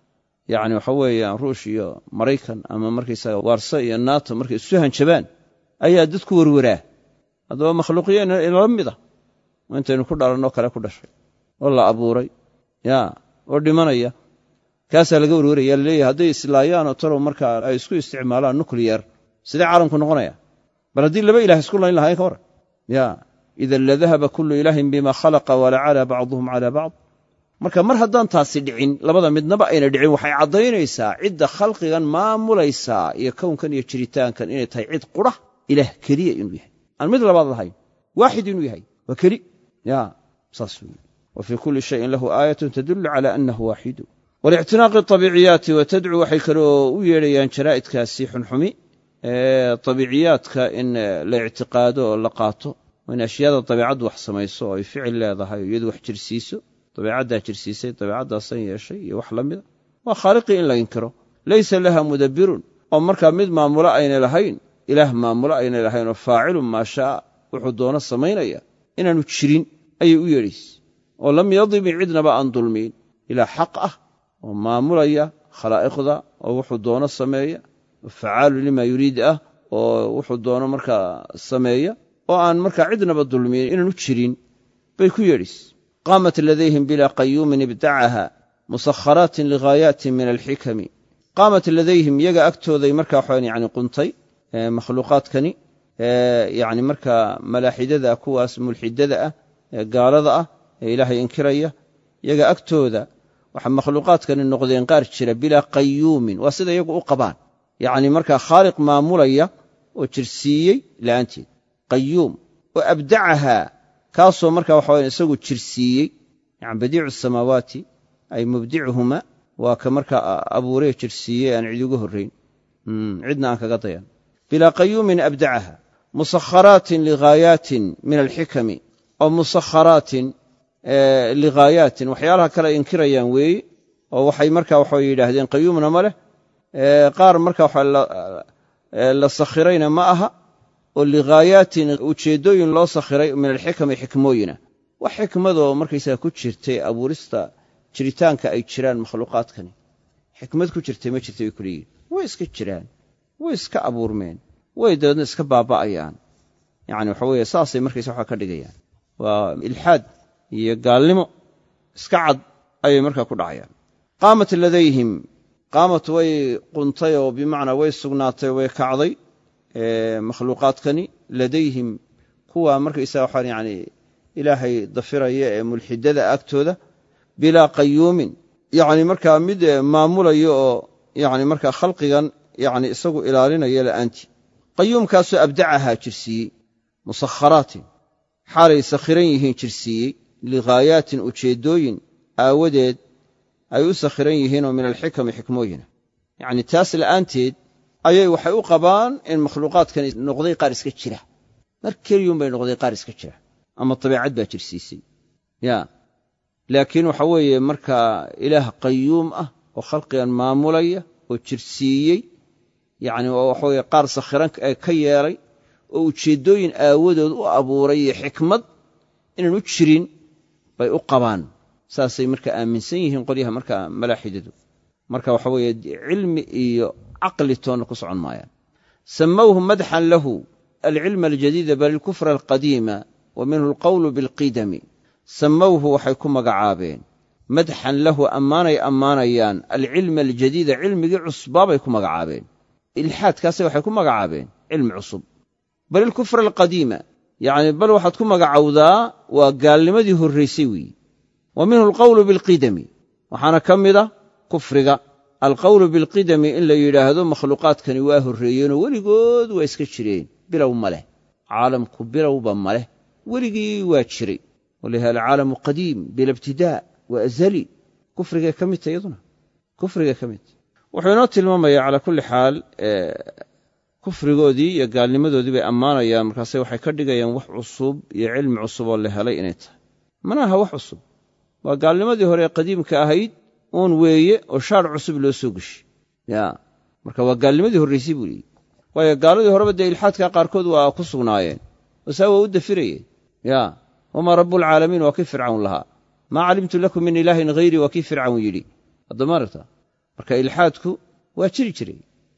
[SPEAKER 1] yani waxa weeyaan ruush iyo maraykan ama markaysaga waarso iyo naato markay isu hanjabaan ayaa dadku werwaraa haddaba makhluuqyo inala mida intaynu ku dhalanoo kale ku dhashay oo la abuuray ya oo dhimanaya kaasaa laga werwaraya laleeyahay hadday islaayaanoo talow markaa ay isku isticmaalaan nucliyar sidee caalamku noqonaya bal haddii laba ilaah isku layn lahayn ka waran ya idan ladahaba kullu ilaahin bima khalaqa walacalaa bacduhum calaa bacd marka mar haddaan taasi dhicin labada midnaba ayna dhicin waxay caddaynaysaa cidda khalqigan maamulaysaa iyo kownkan iyo jiritaankan inay tahay cid qura ilaah keliya inuu yahay aan mid labaad lahayn waaxid inuu yahay waa keli ya saas weeye wa fii kulli shayin lahu aayatun tadullu cala annahu waaxidu walictinaaqi abiiciyaati wa tadcu waxay kaloo u yeedhayaan jaraa'idkaasi xunxumi abiiciyaadka in la ictiqaado oo la qaato in ashyaada dabiicaddu wax samayso oo ay ficil leedahay oo iyadu wax jirsiiso dabiicaddaa jirsiisay dabiicaddaasan yeeshay iyo wax la mida waa khaaliqii in la inkiro laysa laha mudabbirun oo markaa mid maamulo aynay lahayn ilaah maamulo aynay lahayn oo faacilun maa shaa wuxuu doono samaynaya inaanu jirin ayay u yeedhaysa oo lam yadimi cidnaba aan dulmiin ilaah xaq ah oo maamulaya khalaa'iqda oo wuxuu doono sameeya oo facaalu limaa yuriid ah oo wuxuu doono markaa sameeya oo aan markaa cidnaba dulmiin inaanu jirin bay ku yeedhaysa qaamat ladayhim bilaa qayuumin ibdacaha musakharaatin lighaayatin min alxikami qaamat ladayhim yaga agtooday markaa waxaan yani quntay makhluuqaadkani yani markaa malaaxidada kuwaas mulxidada ah ee gaalada ah ee ilaahay inkiraya yaga agtooda waxa makhluuqaadkani noqdeen qaar jira bilaa qayuumin waa sida iyagu u qabaan yacni markaa khaaliq maamulaya oo jirsiiyey la'aanteed qayuum oo abdacahaa kaasoo markaa waxa weye isagu jirsiiyey yani badiicu asamaawaati ay mubdicuhuma waa ka markaa abuuree jirsiiyey aan cid uga horrayn cidna aan kaga dayan bilaa qayuumin abdacaha musakharaatin lighayaatin min alxikami oo musakharaatin lighayaatin waxyaalaha kale ay inkirayaan weeye oo waxay markaa waxa yidhaahdeen qayuumna ma leh qaar markaa waxa la sakhirayna ma aha oo lighayaatin ujeeddooyin loo sakhiray min alxikami xikmooyina wax xikmadoo markaysaga ku jirtay abuurista jiritaanka ay jiraan makhluuqaadkani xikmad ku jirtay ma jirtay bay kuleeyihin way iska jiraan way iska abuurmeen way dabeedna iska baaba'ayaan yacni waxa weeye saasay markaysa waxa ka dhigayaan waa ilxaad iyo gaalnimo iska cad ayay markaa ku dhacayaan qaamat ladayhim qaamat way quntay oo bimacnaa way sugnaatay way kacday makhluuqaadkani ladayhim kuwa markaysaga waxaan yacni ilaahay dafiraya ee mulxidada agtooda bilaa qayuumin yacni markaa mid maamulaya oo yacni markaa khalqigan yacni isagu ilaalinaya la'aantii qayuumkaasoo abdacahaa jirsiiyey musakharaatin xaalay sakhiran yihiin jirsiiyey lighayaatin ujeeddooyin aawadeed ay u sakhiran yihiinoo min alxikami xikmooyina yacni taas la'aanteed ayay waxay u qabaan in makhluuqaadkani noqday qaar iska jira mar keliyuun bay noqday qaar iska jira ama dabeecad baa jirsiisay ya laakiin waxa weeye markaa ilaah qayuum ah oo khalqigan maamulaya oo jirsiiyey yacni waxa weye qaar sakhiran ka yeelay oo ujeeddooyin aawadood u abuuray iyo xikmad inaan u jirin bay u qabaan saasay markaa aaminsan yihiin qolyaha markaa malaaxidadu marka waxa weeye cilmi iyo caqli toonna ku socon maayaan samawhu madxan lahu alcilma aljadiida bal ilkufra alqadiima wa minhu alqowlu bilqidami samawhu waxay ku magacaabeen madxan lahu ammaanay ammaanayaan alcilma aljadiida cilmigii cusbaabay ku magacaabeen ilxaadkaase waxay ku magacaabeen cilmi cusub bal ilkufra alqadiima yacni bal waxaad ku magacowdaa waa gaalnimadii horraysay weeye wa minhu alqowlu bilqidami waxaana ka mida kufriga alqowlu bilqidami in la yidhaahdo makhluuqaadkani waa horreeyeenoo weligood waa iska jireen bilow ma leh caalamku bilowba ma leh weligii waa jiray waliha alcaalamu qadiim bila ibtidaa wa azali kufrigay ka midta iyaduna kufrigay ka midta wuxuu inoo tilmaamayaa calaa kulli xaal kufrigoodii iyo gaalnimadoodii bay ammaanayaan markaase waxay ka dhigayaan wax cusub iyo cilmi cusub oo la helay inay tahay mana aha wax cusub waa gaalnimadii hore ee qadiimka ahayd uun weeye oo shaar cusub loo soo geshay ya marka waa gaalnimadii horraysay buu leeyihi waayo gaaladii horeba dee ilxaadkaa qaarkood waa ku sugnaayeen oo saa waa u dafirayeen ya wamaa rabbulcaalamiin waa kii fircawn lahaa maa calimtu lakum min ilaahin hayrii waa kii fircawn yidhi haddama aragta marka ilxaadku waa jiri jiray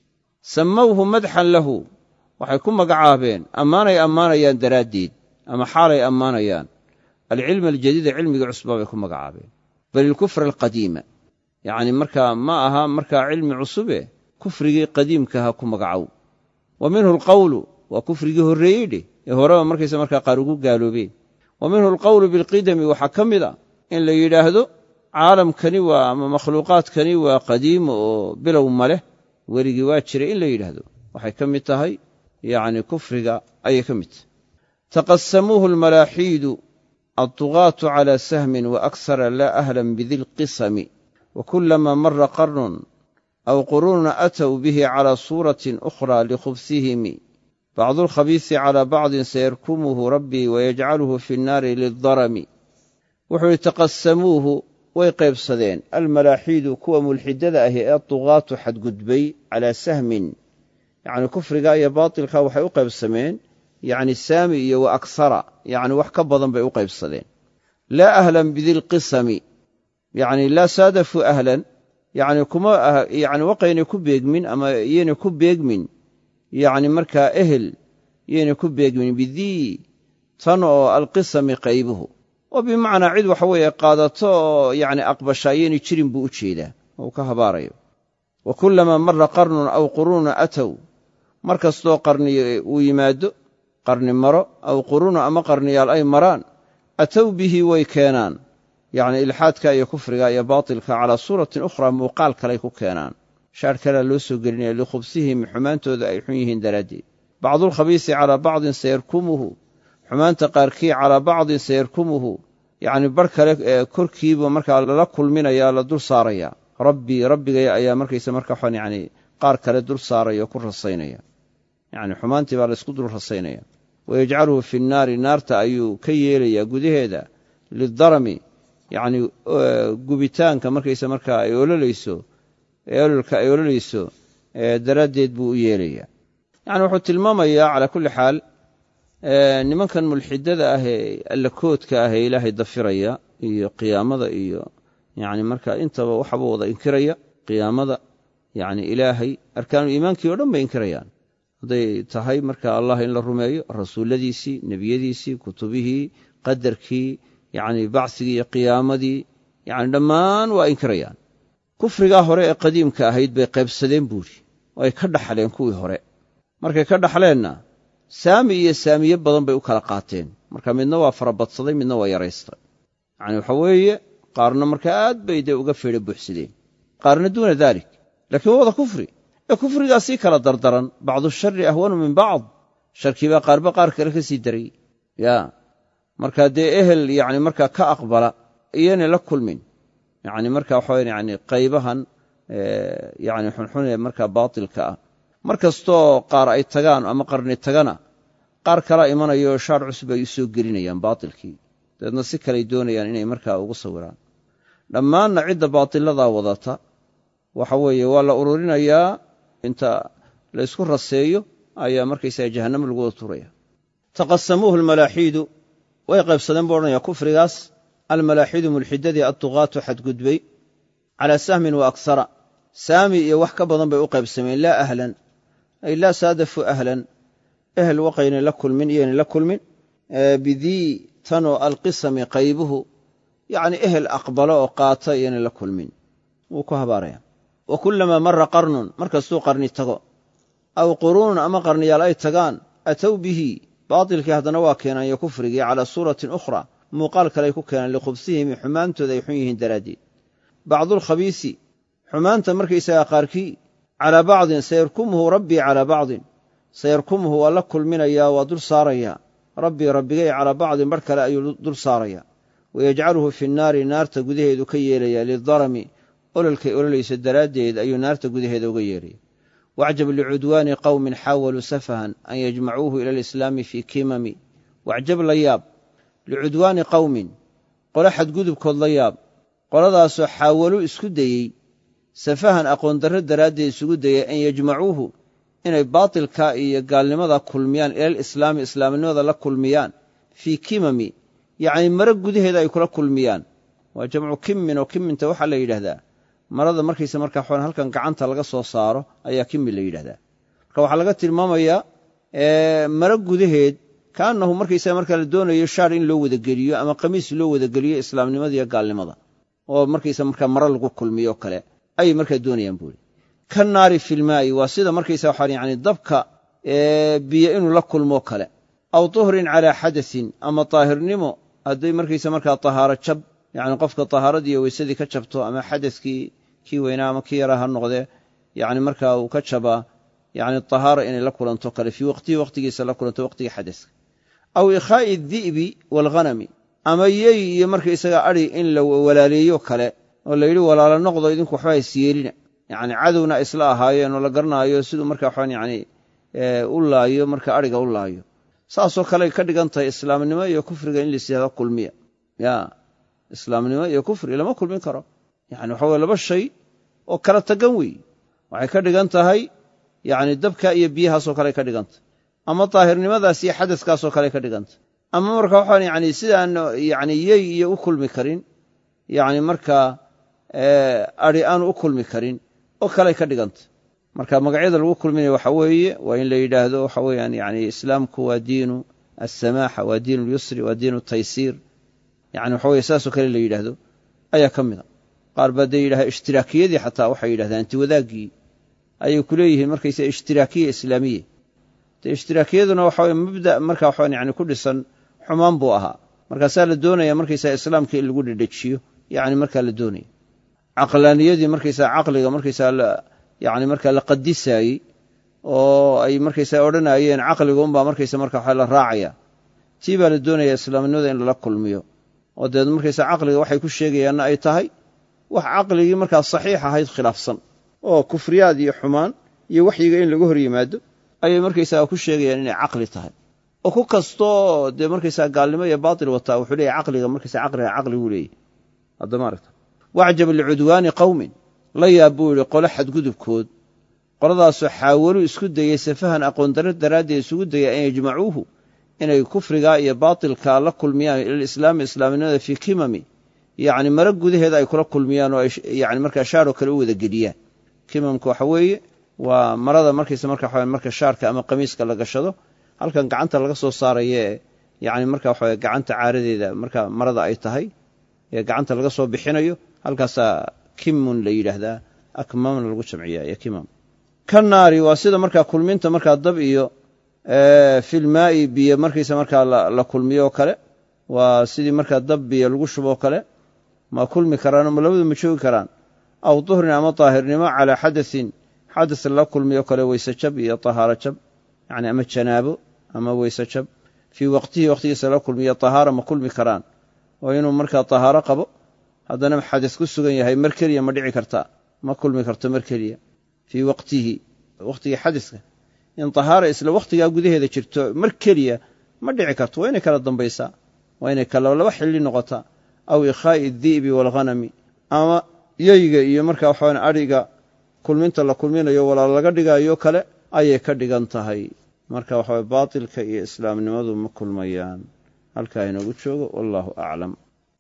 [SPEAKER 1] samawhu madxan lahu waxay ku magacaabeen ammaanay ammaanayaan daraaddeed ama xaalay ammaanayaan alcilma aljadiida cilmigii cusbaa bay ku magacaabeen bal ilkufra alqadiima yacni markaa ma aha markaa cilmi cusube kufrigii qadiimkaha ku magacow wa minhu alqowlu waa kufrigii horreeyey dheh ee horeba markaysa markaa qaar ugu gaaloobeen wa minhu alqowlu bilqidami waxaa ka mid a in la yidhaahdo caalamkani waa ama makhluuqaadkani waa qadiim oo bilow ma leh weligii waa jiray in la yidhaahdo waxay ka mid tahay yacni kufriga ayay ka mid tahay taqasamuuhu almalaaxiidu addugaatu calaa sahmin waaksara laa ahlan bidi lqisami wakulamaa mara qarnun aw quruuna atow bihi calaa suuratin ukhraa likhubsihimi bacdu alkhabiisi calaa bacdin sayarkumuhu rabbii wayajcaluhu fi nnaari lidarami wuxuu yihi taqasamuuhu way qaybsadeen almalaaxiidu kuwa mulxidada ahi ee dugaatu xadgudbay calaa sahmin yacni kufriga iyo baatilka waxay u qaybsameen yacni saami iyo wa aksara yacni wax ka badan bay u qaybsadeen laa ahlan bidilqisami yacni laa saadafuu ahlan yacni kuma yacni waqaynay ku beegmin ama iyaynay ku beegmin yacni markaa ehel iyaynay ku beegmin bidii tan oo alqisami qaybuhu oo bimacnaa cid waxa weeye qaadato oo yacni aqbasha iyaynay jirin buu u jeedaa oo ka habaarayo wa kullamaa mara qarnun aw quruuna atow mar kastoo qarni uu yimaado qarni maro aw quruuna ama qarniyaal ay maraan atow bihi way keenaan yacni ilxaadka iyo kufriga iyo baatilka calaa suuratin ukhraa muuqaal kaley ku keenaan shaar kale loo soo gelinaya likhubsihim xumaantooda ay xun yihiin daraaddeed bacdul khabiisi calaa bacdin sayarkumuhu xumaanta qaarkii calaa bacdin sayarkumuhu yacni bar kale korkiiba markaa lala kulminaya la dul saaraya rabbigay ayaa markaysa marka waxaan yacni qaar kale dul saaraya oo ku rasaynaya yacni xumaantii baa la isku dul rasaynaya wayajcaluhu fi nnaari naarta ayuu ka yeelayaa gudaheeda lidarami yacni gubitaanka markaysa markaa ay ololayso ololka ay ololayso daraaddeed buu u yeelayaa yacni wuxuu tilmaamayaa calaa kulli xaal nimankan mulxidada ah ee allakoodka ah ee ilaahay dafiraya iyo qiyaamada iyo yacni markaa intaba waxaba wada inkiraya qiyaamada yacni ilaahay arkaanu iimaankii o dhan bay inkirayaan hadday tahay marka allah in la rumeeyo rasuulladiisii nebiyadiisii kutubihii qadarkii yacni bacsigii iyo qiyaamadii yacni dhammaan waa inkirayaan kufrigaa hore ee qadiimka ahayd bay qaybsadeen buuri oo ay ka dhaxleen kuwii hore markay ka dhaxleenna saami iyo saamiye badan bay u kala qaateen marka midna waa farabadsaday midna waa yaraystay yacni waxa weeye qaarna markaa aad bay dee uga feedha buuxsadeen qaarna duuna daalik laakiin waa wada kufri ee kufrigaasii kala dardaran bacdu shari ahwanu min bacd sharkiibaa qaarba qaar kale ka sii daray yaa markaa dee ehel yacni markaa ka aqbala iyaynay la kulmin yacni marka waxaweyn yani qaybahan yacni xunxun ee markaa baatilka ah mar kastoo qaar ay tagaan ama qarni tagana qaar kalaa imanayoo shaar cusub ay u soo gelinayaan baatilkii dabeedna si kaley doonayaan inay markaa ugu sawiraan dhammaanna cidda baatiladaa wadata waxa weeye waa la ururinayaa inta la ysku raseeyo ayaa markaysaga jahannamo lagu wada turaya taqasamuuhu almalaaxiidu way qaybsadeen buu odhanayaa kufrigaas almalaaxiidu mulxidadii adduqaatu xadgudbay calaa sahmin wa aksara saami iyo wax ka badan bay u qaybsameen laa ahlan ay laa saadafu ahlan ehel waqaynay la kulmin iyaynay la kulmin bidii tanoo alqisami qaybuhu yacni ehel aqbalo oo qaata iyaynay la kulmin wuu ku habaaraya wa kullamaa marra qarnun markastuu qarni tago aw quruunun ama qarniyaal ay tagaan atow bihi baatilkii haddana waa keenaan iyo kufrigii calaa suuratin ukhra muuqaal kale ay ku keenaan likhubsihim xumaantooda ay xun yihiin daraaddeed bacdulkhabiisi xumaanta markaysagaa qaarkii calaa bacdin sayarkumuhu rabbii calaa bacdin sayarkumuhu waa la kulminayaa waa dul saarayaa rabbii rabbigay calaa bacdin bar kale ayuu dul saarayaa wayajcaluhu fi nnaari naarta gudaheedu ka yeelayaa lidarami ololkay ololaysa daraaddeed ayuu naarta gudaheeda uga yeelaya wacjab licudwaani qowmin xaawaluu safahan an yajmacuuhu ila alislaami fii kimami wacjab la yaab licudwaani qowmin qole xadgudubkood la yaab qoladaasoo xaawaluu isku dayey safahan aqoondarro daraaddeed isugu dayey an yajmacuuhu inay baatilka iyo gaalnimada kulmiyaan ilalislaami islaamnimada la kulmiyaan fii kimami yacni maro gudaheeda ay kula kulmiyaan waa jamcu kimmin oo kimminta waxaa la yidhaahdaa marada markaysa markaa xoolan halkan gacanta laga soo saaro ayaa kimmin la yidhahdaa marka waxaa laga tilmaamayaa maro gudaheed kaannahu markaysaga markaa la doonayo shaar in loo wadageliyo ama qamiis loo wadageliyo islaamnimada iyo gaalnimada oo markaysa markaa maro lagu kulmiyo o kale ayay markaa doonayaan buuri ka naari filmaa'i waa sida markaysa waxaan yacni dabka biyo inuu la kulmoo kale aw tuhrin calaa xadasin ama daahirnimo hadday markaysa markaa tahaaro jab yacni qofka tahaaradii iyo weysadii ka jabto ama xadaskii kii weynaa ama kii yaraa ha noqdee yacni markaa uu ka jabaa yacni tahaara inay la kulanto kale fii waqtihi waqtigiisa la kulanto waqtigii xadaska aw ikhaa'i di'bi waalghanami ama yey iyo markaysaga adhi in la walaaleeyo kale oo la yidhi walaalo noqdo idinku waxba haysyeelina yacni cadowna isla ahaayeen oo la garanaayo siduu markaa waxaan yacni u laayo marka adhiga u laayo saasoo kale ay ka dhigan tahay islaamnimo iyo kufriga in laysidhahdo kulmiya ya islaamnimo iyo kufri lama kulmin karo yacni waxa weye laba shay oo kala tagan weeye waxay ka dhigan tahay yacni dabka iyo biyahaasoo kale ay ka dhigan tahay ama daahirnimadaas iyo xadaskaasoo kale ay ka dhigan tahay ama marka waxaan yacni sidaan yacni yey iyo u kulmi karin yacni markaa adhi aanu u kulmi karin oo kale ay ka dhigan tahay marka magacyada lagu kulminaya waxa weeye waa in la yidhaahdo waxa weeyaan yacni islaamku waa diinu alsamaaxa waa diinu alyusri waa diinu taysiir yacni waxa weye saasoo kale la yidhaahdo ayaa ka mid a qaar baa dee yidhaha ishtiraakiyadii xataa waxay yidhahdaan antiwadaaggii ayay ku leeyihiin markaysa ishtiraakiya islaamiya dee ishtiraakiyaduna waxa weye mabda' marka waxaan yacni ku dhisan xumaan buu ahaa markaasaa la doonaya markaysaa islaamka in lagu dhedhejiyo yacni markaa la doonaya caqlaaniyadii markaysaa caqliga markaysaa yacni markaa la qadisaayey oo ay markaysaa odhanayeen caqliga unbaa markaysa marka waxa la raacaya tii baa la doonayaa islaamnimada in lala kulmiyo oo deed markaysaa caqliga waxay ku sheegayaanna ay tahay wax caqligii markaa saxiix ahayd khilaafsan oo kufriyaad iyo xumaan iyo waxyiga in laga hor yimaado ayay markaysaga ku sheegayaan inay caqli tahay oo ku kastoo dee markaysaa gaalnimo iyo baatil wataa wuxuu leeyahy caqliga markaysaa caqliguu leeyahy hadda maaragta wacjaba licudwaani qawmin la yaab buu yidhi qole xadgudubkood qoladaasoo xaawaluu isku dayey safahan aqoondaro daraaddeed isugu dayay an yajmacuuhu inay kufrigaa iyo baatilkaa la kulmiyaan ilalislaami islaamnimada fii kimami yacni mara gudaheeda ay kula kulmiyaan oo ay yani markaa shaaroo kale u wada geliyaan kimamka waxa weeye waa marada markaysa marka shaarka ama qamiiska la gashado halkan gacanta laga soo saarayee yani marka waxa gacanta caaradeeda marka marada ay tahay ee gacanta laga soo bixinayo halkaasaa kimun la yidhaahdaa akmamna lagu jamciyaa iyo kimam ka naari waa sida markaa kulminta markaa dab iyo filmaa'i biyo markaysa markaa la kulmiyo oo kale waa sidii markaa dab biyo lagu shuboo kale ma kulmi karaan ma labadu ma joogi karaan aw duhrin ama daahirnimo calaa xadasin xadas la kulmiyo kale weyse jab iyo tahaaro jab yani ama janaabo ama weyse jab fii waqtihi waqtigiisa la kulmiyo tahaara ma kulmi karaan oo inuu markaa tahaaro qabo haddana xadas ku sugan yahay mar keliya ma dhici kartaa ma kulmi karto mar keliya fii waqtihi waqtigii xadaska in tahaara isla waqtigaa gudaheeda jirto mar keliya ma dhici karto waa inay kala dambaysaa waa inay laba xilli noqotaa aw ikhaa'i di'bi waalghanami ama yeyga iyo markaa waxaan adhiga kulminta la kulminayo walaa laga dhigaayo kale ayay ka dhigan tahay marka waxa baatilka iyo islaamnimadu ma kulmayaan halkaa inoogu joogo wallaahu aclam